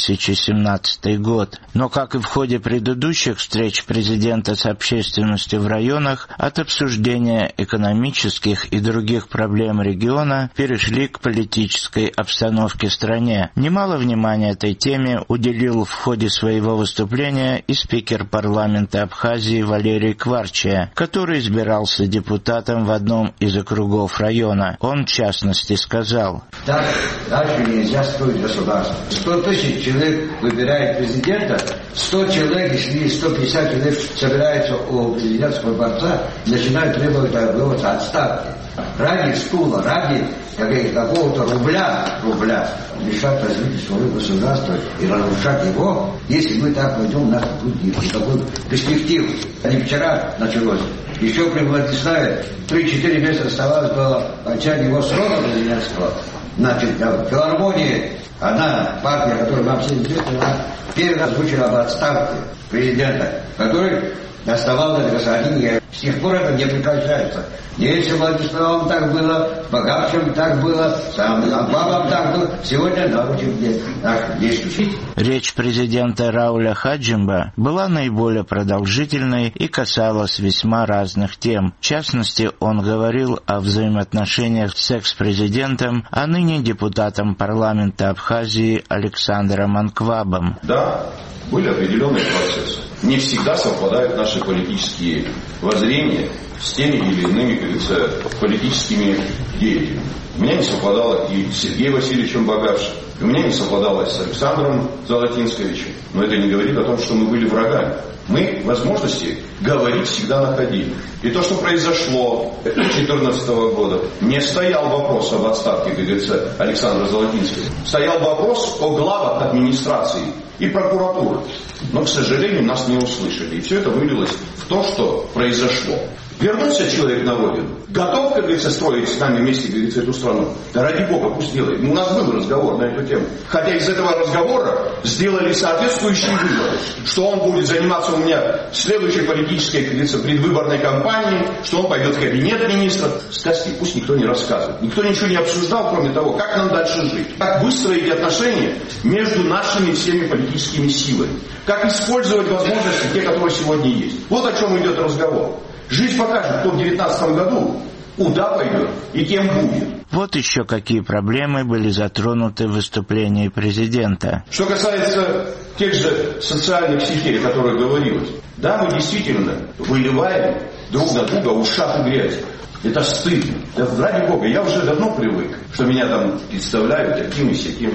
2017 год. Но, как и в ходе предыдущих встреч президента с общественностью в районах, от обсуждения экономических и других проблем региона перешли к политической обстановке в стране. Немало внимания этой теме уделил в ходе своего выступления и спикер парламента Абхазии Валерий Кварчия, который избирался депутатом в одном из округов района. Он, в частности, сказал: «Так дальше нельзя строить государство. 100 тысяч человек выбирает президента, 100 человек, если 150 человек собираются у президентского дворца, начинают требовать отставки. Ради стула, ради какого-то рубля мешать развитию своего государства и разрушать его, если мы так пойдем, нас будет никакой перспективы. Не вчера началось. Еще при Владиславе 3-4 месяца оставалось до окончания его срока президентского. Значит, в филармонии одна партия, которая нам всем известна, она первый раз звучала об отставке президента, который оставался до государства. С тех пор это не прекращается. Если Владиславом так было, Богатшим так было, Бабам так было, сегодня научим наших действующих. Речь президента Рауля Хаджимба была наиболее продолжительной и касалась весьма разных тем. В частности, он говорил о взаимоотношениях с экс-президентом, а ныне депутатом парламента Абхазии Александром Анквабом. Да, были определенные процессы. Не всегда совпадают наши политические воззрения с теми или иными, как говорится, политическими деятелями. У меня не совпадало и с Сергеем Васильевичем Богатшим, у меня не совпадало и с Александром Золотинсковичем. Но это не говорит о том, что мы были врагами. Мы возможности говорить всегда находили. И то, что произошло 2014 года, не стоял вопрос об отставке, как говорится, Александра Золотинского. Стоял вопрос о главах администрации и прокуратуры. Но, к сожалению, нас не услышали. И все это вылилось в то, что произошло. Вернулся человек на родину. Готов, как говорится, строить с нами вместе, как говорится, эту страну? Да ради Бога, пусть делает. У нас был разговор на эту тему. Хотя из этого разговора сделали соответствующие выводы. Что он будет заниматься у меня следующей политической, как говорится, предвыборной кампанией, что он пойдет в кабинет министров. Сказки пусть никто не рассказывает. Никто ничего не обсуждал, кроме того, как нам дальше жить. Как выстроить отношения между нашими всеми политическими силами. Как использовать возможности, те, которые сегодня есть. Вот о чем идет разговор. Жизнь покажет, кто в 2019 году куда пойдет и кем будет. Вот еще какие проблемы были затронуты в выступлении президента. Что касается тех же социальных сетей, о которых говорилось. Да, мы действительно выливаем друг на друга ушат и грязь. Это стыдно. Да ради Бога, я уже давно привык, что меня там представляют таким и сяким.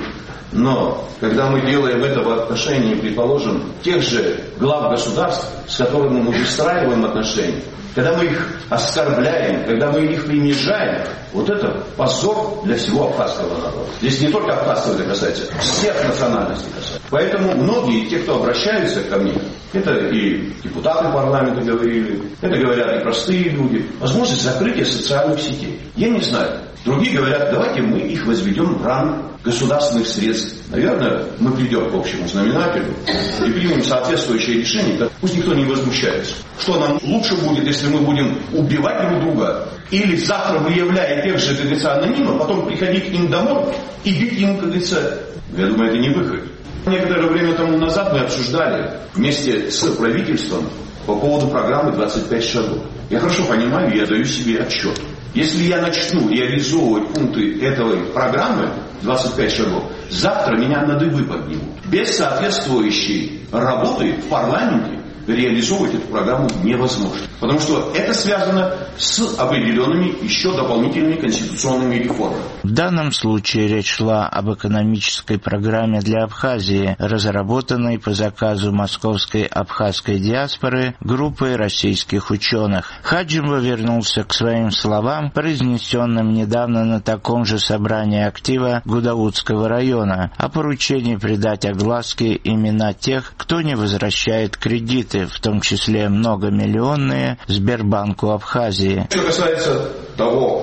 Но когда мы делаем это в отношении, предположим, тех же глав государств, с которыми мы выстраиваем отношения, когда мы их оскорбляем, когда мы их принижаем, вот это позор для всего абхазского народа. Здесь не только абхазского это касается, всех национальностей касается. Поэтому многие, те, кто обращаются ко мне, это и депутаты парламента говорили, это говорят и простые люди, возможность закрытия социальных сетей. Я не знаю. Другие говорят, давайте мы их возведем в ранг государственных средств. Наверное, мы придем к общему знаменателю и примем соответствующее решение. Пусть никто не возмущается. Что нам лучше будет, если мы будем убивать друг друга или завтра, выявляя тех же, как говорится, анонимов, потом приходить к ним домой и бить им, как говорится, я думаю, это не выход. Некоторое время тому назад мы обсуждали вместе с правительством по поводу программы «25 шагов». Я хорошо понимаю, я даю себе отчет. Если я начну реализовывать пункты этой программы 25 шагов, завтра меня на дыбы поднимут. Без соответствующей работы в парламенте реализовывать эту программу невозможно. Потому что это связано с определенными еще дополнительными конституционными реформами. В данном случае речь шла об экономической программе для Абхазии, разработанной по заказу московской абхазской диаспоры группой российских ученых. Хаджимба вернулся к своим словам, произнесенным недавно на таком же собрании актива Гудаутского района, о поручении придать огласке имена тех, кто не возвращает кредиты, в том числе многомиллионные, Сбербанку Абхазии. Что касается того,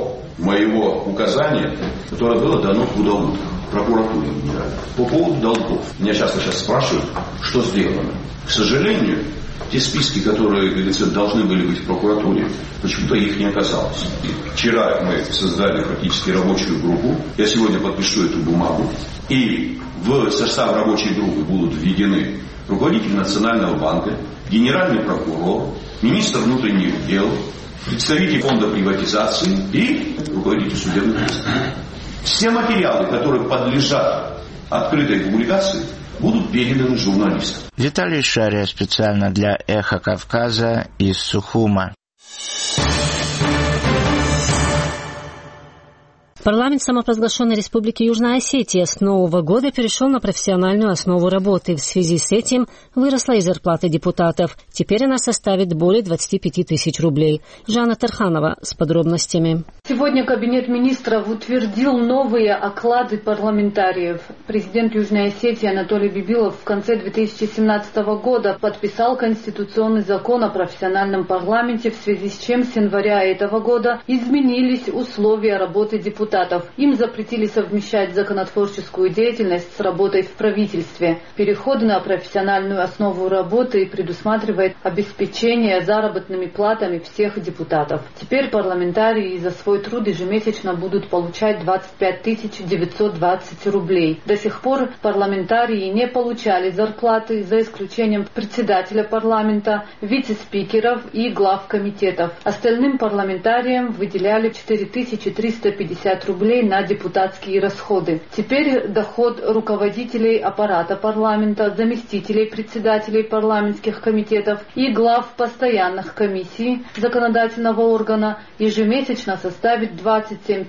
моего указания, которое было дано в Гудауду, прокуратуре генеральной, по поводу долгов. Меня часто сейчас спрашивают, что сделано. К сожалению, те списки, которые, говорится, должны были быть в прокуратуре, почему-то их не оказалось. Вчера мы создали практически рабочую группу. Я сегодня подпишу эту бумагу. И в состав рабочей группы будут введены руководитель Национального банка, генеральный прокурор, министр внутренних дел, представитель фонда приватизации и руководитель судебных приставов. Все материалы, которые подлежат открытой публикации, будут переданы журналистам. Виталий Шария специально для «Эхо Кавказа» из Сухума. Парламент самопровозглашенной Республики Южная Осетия с нового года перешел на профессиональную основу работы. В связи с этим выросла и зарплата депутатов. Теперь она составит более 25 тысяч рублей. Жанна Тарханова с подробностями. Сегодня Кабинет министров утвердил новые оклады парламентариев. Президент Южной Осетии Анатолий Бибилов в конце 2017 года подписал конституционный закон о профессиональном парламенте, в связи с чем с января этого года изменились условия работы депутатов. Им запретили совмещать законотворческую деятельность с работой в правительстве. Переход на профессиональную основу работы предусматривает обеспечение заработными платами всех депутатов. Теперь парламентарии за свой труд ежемесячно будут получать 25 920 рублей. До сих пор парламентарии не получали зарплаты, за исключением председателя парламента, вице-спикеров и глав комитетов. Остальным парламентариям выделяли 4350 рублей на депутатские расходы. Теперь доход руководителей аппарата парламента, заместителей председателей парламентских комитетов и глав постоянных комиссий законодательного органа ежемесячно составит 27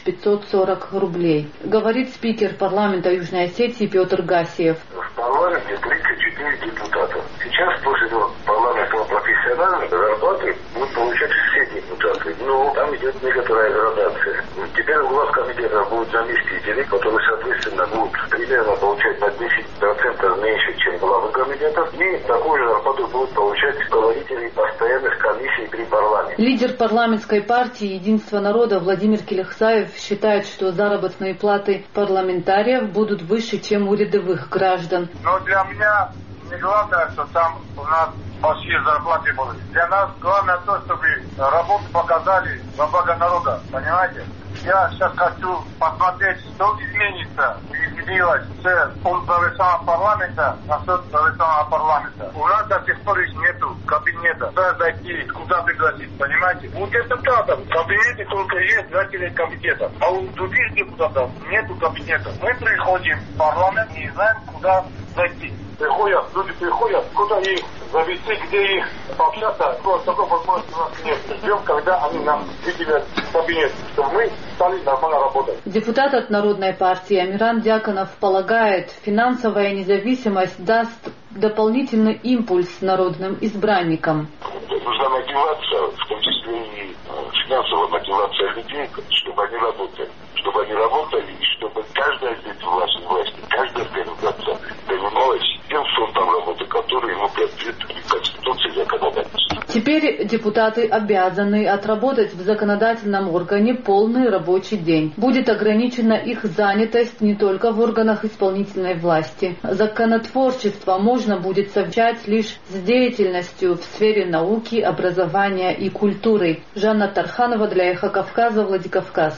540 рублей, говорит спикер парламента Южной Осетии Петр Гасиев. В парламенте 34 депутата. Сейчас после парламентского профессионального зарплаты будут получать все депутаты. Но там идет некоторая градация. Теперь у глав комитета будут заместители, которые, соответственно, будут примерно получать на 10% меньше, чем главы комитетов. И такую же зарплату будут получать руководители постоянных комиссий при парламенте. Лидер парламентской партии «Единство народа» Владимир Келехсаев считает, что заработные платы парламентариев будут выше, чем у рядовых граждан. Но для меня не главное, что там у нас большие зарплаты будут. Для нас главное то, чтобы работу показали во благо народа. Понимаете? Я сейчас хочу посмотреть, что изменится, изменилось с правительства парламента насчет правительства парламента. У нас до сих пор нету кабинета. Надо зайти, куда пригласить, понимаете? У депутатов в кабинете только есть зрители комитета, а у других депутатов нету кабинета. Мы приходим в парламент и не знаем, куда зайти. Люди приходят, куда их завести, где их пообщаться. Такой возможности у нас нет. Ждем, когда они нам выделят кабинет, чтобы мы стали нормально работать. Депутат от Народной партии Амиран Дьяконов полагает, финансовая независимость даст дополнительный импульс народным избранникам. Нужна мотивация, в том числе и финансовая мотивация людей, чтобы они работали. Чтобы они работали, и чтобы каждая из власти, каждая организация занималась тем фондом работы, который ему предписывает Конституция и законодательство. Теперь депутаты обязаны отработать в законодательном органе полный рабочий день. Будет ограничена их занятость не только в органах исполнительной власти. Законотворчество можно будет совмещать лишь с деятельностью в сфере науки, образования и культуры. Жанна Тарханова для «Эхо Кавказа», Владикавказ.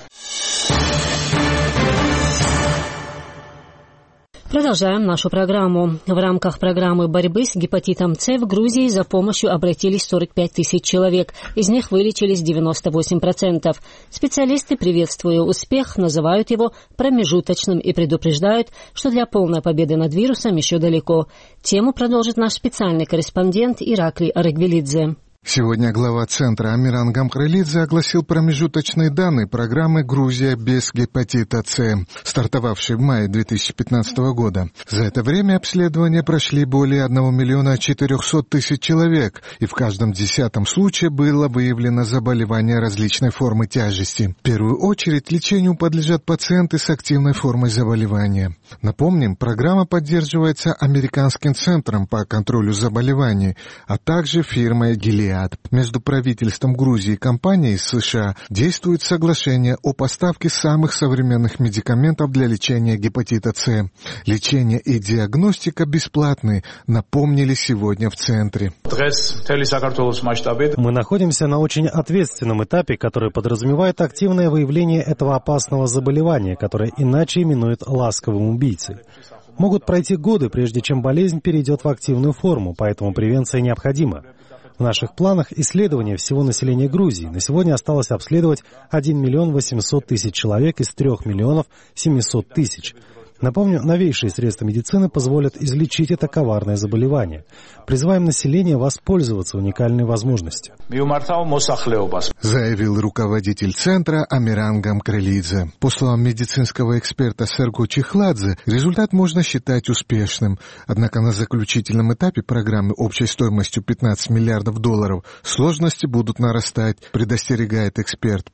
Продолжаем нашу программу. В рамках программы борьбы с гепатитом С в Грузии за помощью обратились 45 тысяч человек. Из них вылечились 98%. Специалисты, приветствуя успех, называют его промежуточным и предупреждают, что для полной победы над вирусом еще далеко. Тему продолжит наш специальный корреспондент Ираклий Арыгвелидзе. Сегодня глава Центра Амиран Гамхрелидзе огласил промежуточные данные программы «Грузия без гепатита С», стартовавшей в мае 2015 года. За это время обследования прошли более 1 400 000 человек, и в каждом 10-м случае было выявлено заболевание различной формы тяжести. В первую очередь лечению подлежат пациенты с активной формой заболевания. Напомним, программа поддерживается Американским центром по контролю заболеваний, а также фирмой Gilead. Гилеад. Между правительством Грузии и компанией США действует соглашение о поставке самых современных медикаментов для лечения гепатита С. Лечение и диагностика бесплатны, напомнили сегодня в центре. Мы находимся на очень ответственном этапе, который подразумевает активное выявление этого опасного заболевания, которое иначе именуют ласковым убийцей. Могут пройти годы, прежде чем болезнь перейдет в активную форму, поэтому превенция необходима. В наших планах исследования всего населения Грузии. На сегодня осталось обследовать 1 800 000 человек из 3 700 000. Напомню, новейшие средства медицины позволят излечить это коварное заболевание. Призываем население воспользоваться уникальной возможностью. Заявил руководитель центра Амиран Гамкрелидзе. По словам медицинского эксперта Серго Чихладзе, результат можно считать успешным. Однако на заключительном этапе программы общей стоимостью $15 миллиардов сложности будут нарастать, предостерегает эксперт.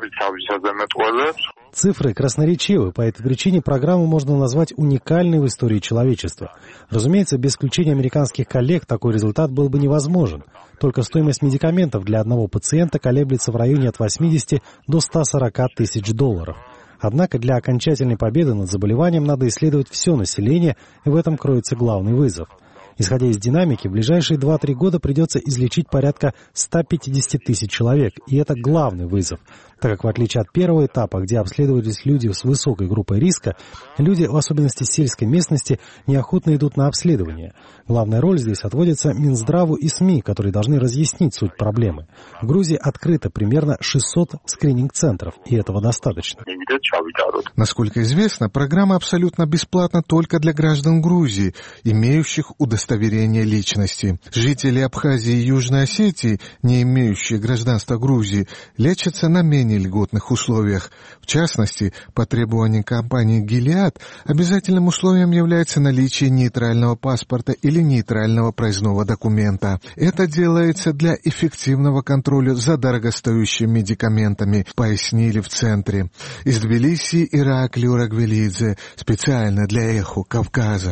Цифры красноречивы, по этой причине программу можно назвать уникальной в истории человечества. Разумеется, без включения американских коллег такой результат был бы невозможен. Только стоимость медикаментов для одного пациента колеблется в районе от 80 до 140 тысяч $. Однако для окончательной победы над заболеванием надо исследовать все население, и в этом кроется главный вызов. Исходя из динамики, в ближайшие 2-3 года придется излечить порядка 150 тысяч человек, и это главный вызов, так как в отличие от первого этапа, где обследовались люди с высокой группой риска, люди, в особенности сельской местности, неохотно идут на обследование. Главная роль здесь отводится Минздраву и СМИ, которые должны разъяснить суть проблемы. В Грузии открыто примерно 600 скрининг-центров, и этого достаточно. Насколько известно, программа абсолютно бесплатна только для граждан Грузии, имеющих удостоверение личности. Жители Абхазии и Южной Осетии, не имеющие гражданства Грузии, лечатся на менее льготных условиях. В частности, по требованиям компании «Гилеад» обязательным условием является наличие нейтрального паспорта или нейтрального проездного документа. Это делается для эффективного контроля за дорогостоящими медикаментами, пояснили в центре. Из Тбилиси Ираклий Урагвелидзе, специально для «Эхо Кавказа».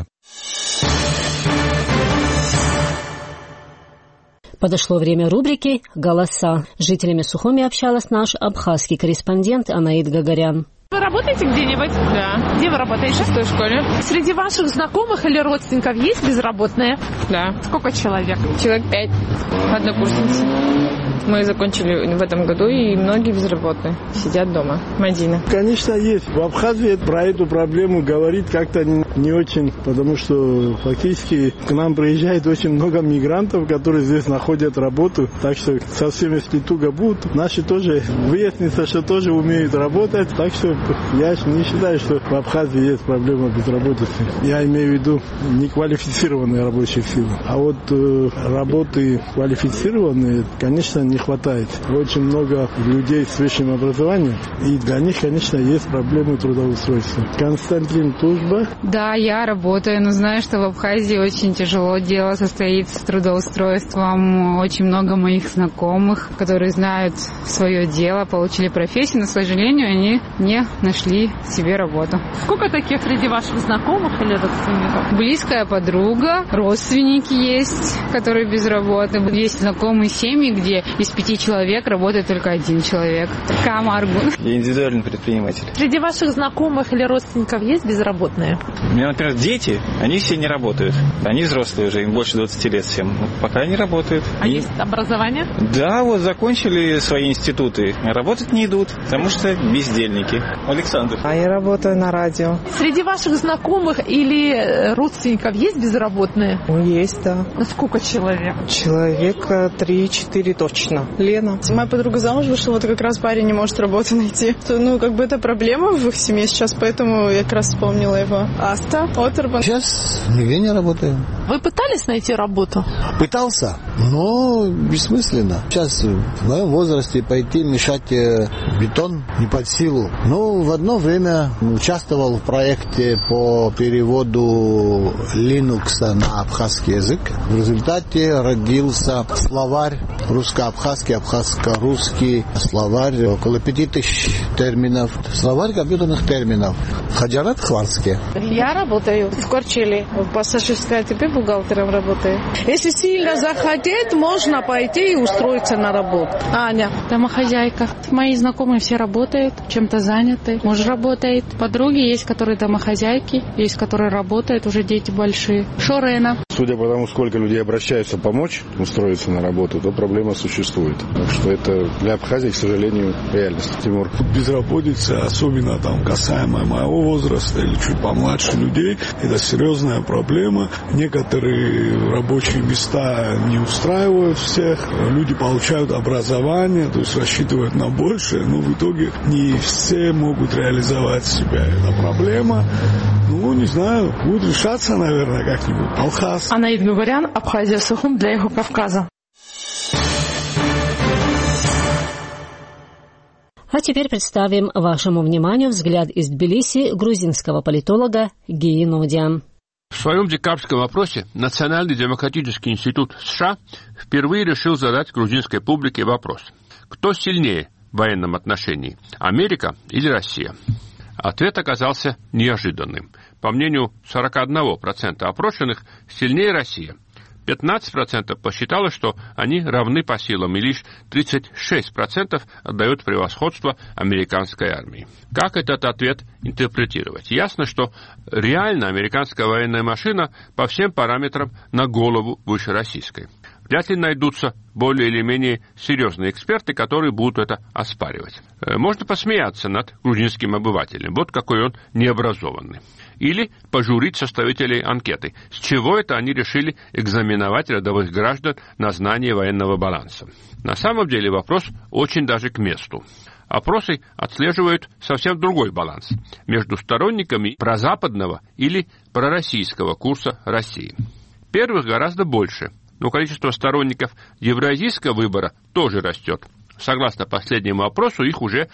Подошло время рубрики «Голоса». С жителями Сухуми общалась наш абхазский корреспондент Анаид Гагарян. Вы работаете где-нибудь? Да. Где вы работаете? В 6-й школе. Среди ваших знакомых или родственников есть безработные? Да. Сколько человек? Человек 5. Однокурсницы. Мы закончили в этом году, и многие безработные сидят дома. Мадина. Конечно, есть. В Абхазии про эту проблему говорить как-то не очень, потому что фактически к нам приезжает очень много мигрантов, которые здесь находят работу. Так что совсем если туго будут, наши тоже выяснится, что тоже умеют работать. Так что я не считаю, что в Абхазии есть проблема безработицы. Я имею в виду неквалифицированные рабочие силы. А вот работы квалифицированные, конечно, не хватает. Очень много людей с высшим образованием, и для них, конечно, есть проблемы трудоустройства. Константин Тужба. Да, я работаю, но знаю, что в Абхазии очень тяжело дело состоит с трудоустройством. Очень много моих знакомых, которые знают свое дело, получили профессию, но, к сожалению, они не нашли себе работу. Сколько таких среди ваших знакомых или родственников? Близкая подруга, родственники есть, которые без работы. Есть знакомые семьи, где из 5 человек работает только 1 человек. Камаргу. Я индивидуальный предприниматель. Среди ваших знакомых или родственников есть безработные? У меня, например, дети, они все не работают. Они взрослые уже, им больше 20 лет всем. Пока не работают. А есть образование? Да, вот закончили свои институты. Работать не идут, потому что бездельники. Александр. А я работаю на радио. Среди ваших знакомых или родственников есть безработные? Есть, да. Сколько человек? Человек 3-4 точно. Лена. Моя подруга замуж вышла, вот как раз парень не может работу найти. Ну, как бы это проблема в их семье сейчас, поэтому я как раз вспомнила его. Аста, Отербан. Сейчас нигде не работаю. Вы пытались найти работу? Пытался, но бессмысленно. Сейчас в моем возрасте пойти мешать бетон не под силу. Но в одно время участвовал в проекте по переводу Linux на абхазский язык. В результате родился словарь русско-абхазский, абхазско-русский словарь, около 5000 терминов. Словарь компьютерных терминов. Хаджарат Хварский. Я Я работаю в Корчиле, в пассажирской АТП бухгалтером работаю. Если сильно захотеть, можно пойти и устроиться на работу. Аня. Домохозяйка. Мои знакомые все работают, чем-то заняты. Муж работает. Подруги есть, которые домохозяйки, есть, которые работают, уже дети большие. Шорена. Судя по тому, сколько людей обращаются помочь устроиться на работу, то проблема существует. Так что это для Абхазии, к сожалению, реальность. Тимур. Безработица, особенно там касаемо моего возраста или чуть помладше людей, это серьезная проблема. Некоторые рабочие места не устраивают всех. Люди получают образование, то есть рассчитывают на большее, но в итоге не все могут реализовать себя. Это проблема. Ну, не знаю, будет решаться, наверное, как-нибудь. Алхаз. Анаид Гугарян, Абхазия, Сухум для Эхо Кавказа. А теперь представим вашему вниманию взгляд из Тбилиси грузинского политолога Гии Нодия. В своем декабрьском опросе Национальный демократический институт США впервые решил задать грузинской публике вопрос: кто сильнее в военном отношении, Америка или Россия? Ответ оказался неожиданным. По мнению 41% опрошенных, сильнее Россия. 15% посчитало, что они равны по силам, и лишь 36% отдают превосходство американской армии. Как этот ответ интерпретировать? Ясно, что реально американская военная машина по всем параметрам на голову выше российской. Вряд ли найдутся более или менее серьезные эксперты, которые будут это оспаривать. Можно посмеяться над грузинским обывателем. Вот какой он необразованный. Или пожурить составителей анкеты. С чего это они решили экзаменовать рядовых граждан на знание военного баланса? На самом деле вопрос очень даже к месту. Опросы отслеживают совсем другой баланс между сторонниками прозападного или пророссийского курса России. Первых гораздо больше, но количество сторонников евразийского выбора тоже растет. Согласно последнему опросу, их уже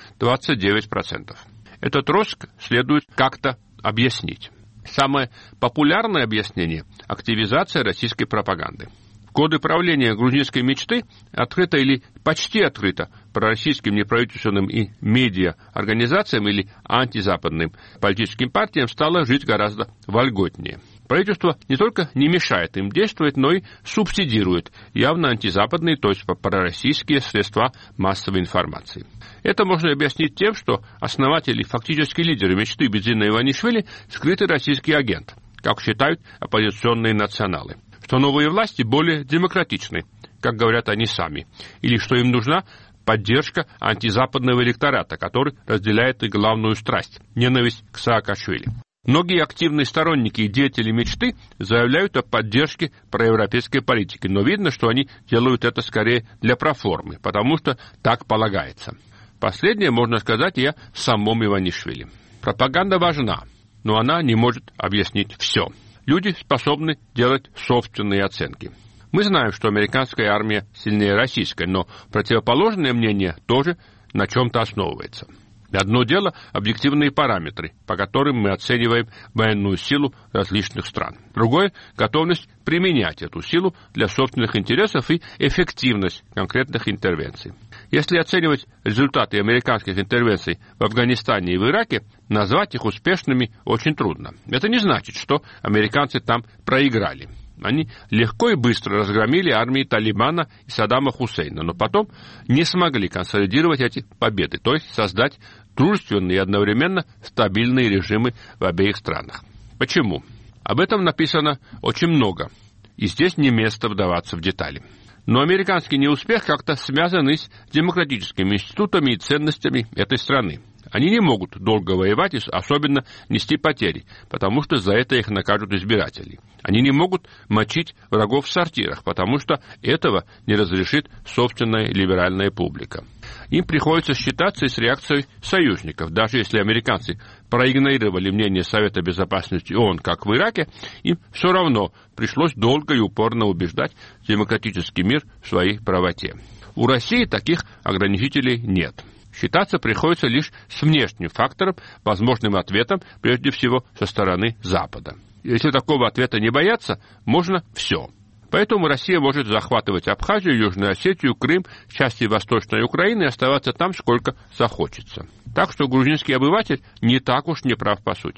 29%. Этот рост следует как-то объяснить. Самое популярное объяснение – активизация российской пропаганды. В годы правления грузинской мечты открыто или почти открыто пророссийским неправительственным и медиа-организациям или антизападным политическим партиям стало жить гораздо вольготнее. Правительство не только не мешает им действовать, но и субсидирует явно антизападные, то есть пророссийские средства массовой информации. Это можно объяснить тем, что основатель и фактически лидер мечты Бедзина Иванишвили – скрытый российский агент, как считают оппозиционные националы. Что новые власти более демократичны, как говорят они сами, или что им нужна поддержка антизападного электората, который разделяет их главную страсть – ненависть к Саакашвили. Многие активные сторонники и деятели мечты заявляют о поддержке проевропейской политики, но видно, что они делают это скорее для проформы, потому что так полагается. Последнее можно сказать и о самом Иванишвили. Пропаганда важна, но она не может объяснить все. Люди способны делать собственные оценки. Мы знаем, что американская армия сильнее российской, но противоположное мнение тоже на чем-то основывается. Одно дело – объективные параметры, по которым мы оцениваем военную силу различных стран. Другое – готовность применять эту силу для собственных интересов и эффективность конкретных интервенций. Если оценивать результаты американских интервенций в Афганистане и в Ираке, назвать их успешными очень трудно. Это не значит, что американцы там проиграли. Они легко и быстро разгромили армии Талибана и Саддама Хусейна, но потом не смогли консолидировать эти победы, то есть создать дружественные и одновременно стабильные режимы в обеих странах. Почему? Об этом написано очень много, и здесь не место вдаваться в детали. Но американский неуспех как-то связан и с демократическими институтами и ценностями этой страны. Они не могут долго воевать и особенно нести потери, потому что за это их накажут избиратели. Они не могут мочить врагов в сортирах, потому что этого не разрешит собственная либеральная публика. Им приходится считаться и с реакцией союзников. Даже если американцы проигнорировали мнение Совета Безопасности ООН, как в Ираке, им все равно пришлось долго и упорно убеждать демократический мир в своей правоте. У России таких ограничителей нет. Считаться приходится лишь с внешним фактором, возможным ответом, прежде всего, со стороны Запада. Если такого ответа не бояться, можно все. Поэтому Россия может захватывать Абхазию, Южную Осетию, Крым, части Восточной Украины и оставаться там, сколько захочется. Так что грузинский обыватель не так уж не прав по сути.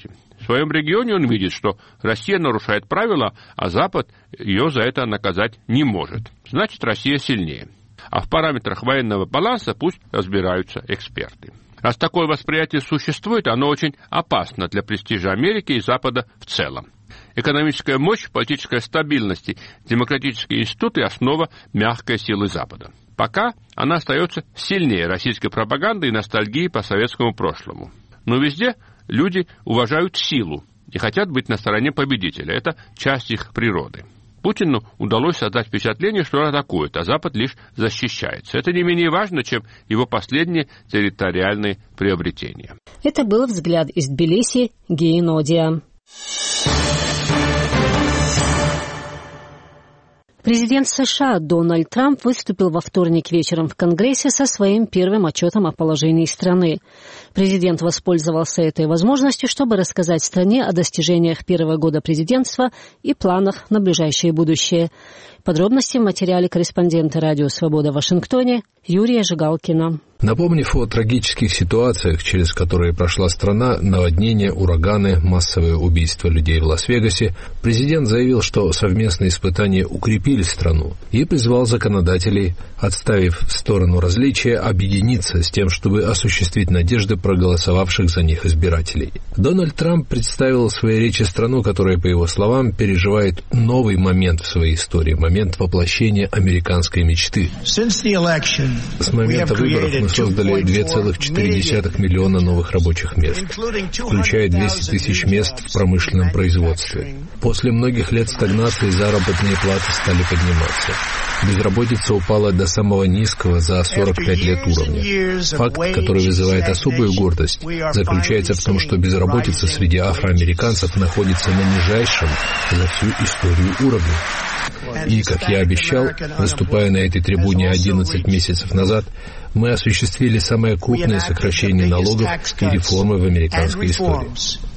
своем регионе он видит, что Россия нарушает правила, а Запад ее за это наказать не может. Значит, Россия сильнее. А в параметрах военного баланса пусть разбираются эксперты. Раз такое восприятие существует, оно очень опасно для престижа Америки и Запада в целом. Экономическая мощь, политическая стабильность и демократические институты – основа мягкой силы Запада. Пока она остается сильнее российской пропаганды и ностальгии по советскому прошлому. Но везде люди уважают силу и хотят быть на стороне победителя. Это часть их природы. Путину удалось создать впечатление, что он атакует, а Запад лишь защищается. Это не менее важно, чем его последние территориальные приобретения. Это был взгляд из Тбилиси Геи Нодия. Президент США Дональд Трамп выступил во вторник вечером в Конгрессе со своим первым отчетом о положении страны. Президент воспользовался этой возможностью, чтобы рассказать стране о достижениях первого года президентства и планах на ближайшее будущее. Подробности в материале корреспондента «Радио Свобода» в Вашингтоне Юрия Жигалкина. Напомнив о трагических ситуациях, через которые прошла страна, наводнения, ураганы, массовые убийства людей в Лас-Вегасе, президент заявил, что совместные испытания укрепили страну и призвал законодателей, отставив в сторону различия, объединиться с тем, чтобы осуществить надежды проголосовавших за них избирателей. Дональд Трамп представил в своей речи страну, которая, по его словам, переживает новый момент в своей истории, момент воплощения американской мечты. С момента выборов мы создали 2,4 миллиона новых рабочих мест, включая 200 тысяч мест в промышленном производстве. После многих лет стагнации заработные платы стали подниматься. Безработица упала до самого низкого за 45 лет уровня. Факт, который вызывает особую гордость, заключается в том, что безработица среди афроамериканцев находится на нижайшем за всю историю уровне. И, как я обещал, выступая на этой трибуне 11 месяцев назад, мы осуществили самое крупное сокращение налогов и реформы в американской истории.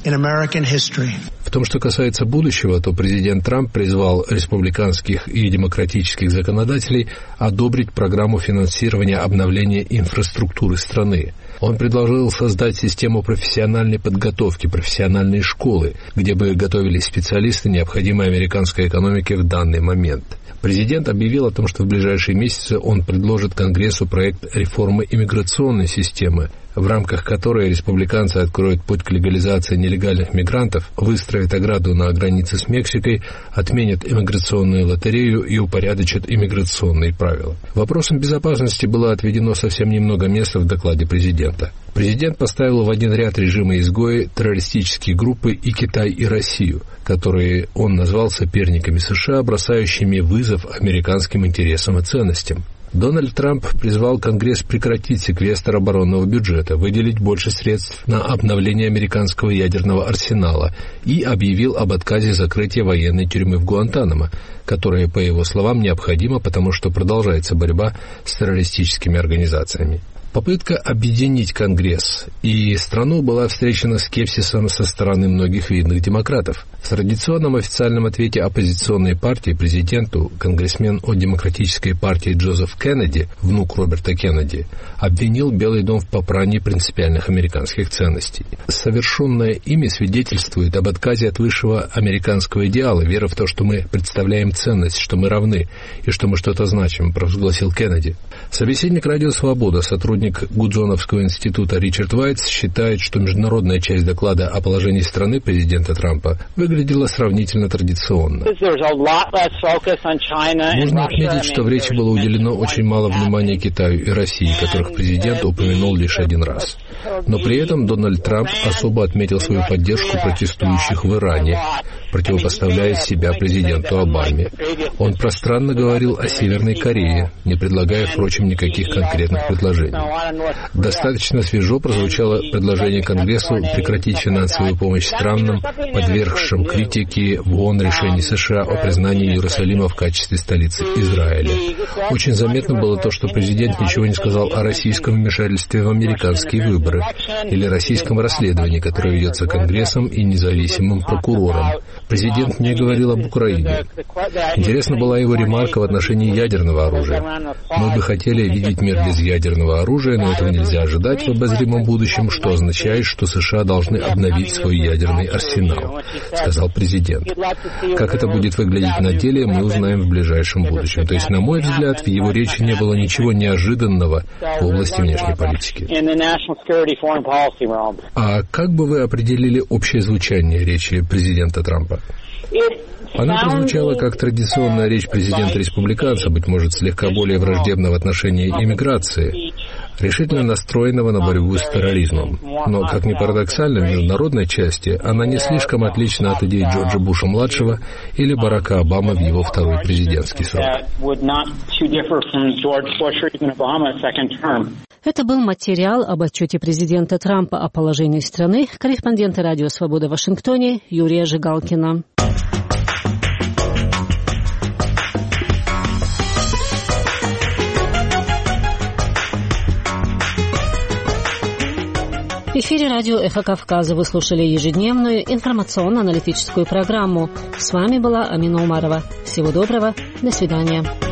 В том, что касается будущего, то президент Трамп призвал республиканских и демократических законодателей одобрить программу финансирования обновления инфраструктуры страны. Он предложил создать систему профессиональной подготовки, профессиональные школы, где бы готовились специалисты, необходимые американской экономике в данный момент. Президент объявил о том, что в ближайшие месяцы он предложит Конгрессу проект реформы иммиграционной системы, в рамках которой республиканцы откроют путь к легализации нелегальных мигрантов, выстроят ограду на границе с Мексикой, отменят иммиграционную лотерею и упорядочат иммиграционные правила. Вопросам безопасности было отведено совсем немного места в докладе президента. Президент поставил в один ряд режимы изгоя, террористические группы и Китай и Россию, которые он назвал соперниками США, бросающими вызов американским интересам и ценностям. Дональд Трамп призвал Конгресс прекратить секвестр оборонного бюджета, выделить больше средств на обновление американского ядерного арсенала и объявил об отказе закрытия военной тюрьмы в Гуантанамо, которая, по его словам, необходима, потому что продолжается борьба с террористическими организациями. Попытка объединить Конгресс и страну была встречена скепсисом со стороны многих видных демократов. В традиционном официальном ответе оппозиционной партии президенту конгрессмен от Демократической партии Джозеф Кеннеди, внук Роберта Кеннеди, обвинил Белый дом в попрании принципиальных американских ценностей. Совершенное ими свидетельствует об отказе от высшего американского идеала, вера в то, что мы представляем ценность, что мы равны и что мы что-то значим, провозгласил Кеннеди. Собеседник «Радио Свобода», сотрудник Гудзоновского института Ричард Вайтс считает, что международная часть доклада о положении страны президента Трампа выглядела сравнительно традиционно. Можно отметить, что в речи было уделено очень мало внимания Китаю и России, которых президент упомянул лишь один раз. Но при этом Дональд Трамп особо отметил свою поддержку протестующих в Иране, противопоставляя себя президенту Обаме. Он пространно говорил о Северной Корее, не предлагая, впрочем, никаких конкретных предложений. Достаточно свежо прозвучало предложение Конгрессу прекратить финансовую помощь странам, подвергшим критике в ООН решений США о признании Иерусалима в качестве столицы Израиля. Очень заметно было то, что президент ничего не сказал о российском вмешательстве в американские выборы или российском расследовании, которое ведется Конгрессом и независимым прокурором, Президент не говорил об Украине. Интересна была его ремарка в отношении ядерного оружия. Мы бы хотели видеть мир без ядерного оружия, но этого нельзя ожидать в обозримом будущем, что означает, что США должны обновить свой ядерный арсенал, сказал президент. Как это будет выглядеть на деле, мы узнаем в ближайшем будущем. То есть, на мой взгляд, в его речи не было ничего неожиданного в области внешней политики. А как бы вы определили общее звучание речи президента Трампа? Она прозвучала как традиционная речь президента-республиканца, быть может, слегка более враждебна в отношении иммиграции, решительно настроенного на борьбу с терроризмом. Но, как ни парадоксально, в международной части она не слишком отлична от идей Джорджа Буша-младшего или Барака Обамы в его второй президентский срок. Это был материал об отчете президента Трампа о положении страны корреспондента Радио Свобода в Вашингтоне Юрия Жигалкина. В эфире радио «Эхо Кавказа» вы слушали ежедневную информационно-аналитическую программу. С вами была Амина Умарова. Всего доброго. До свидания.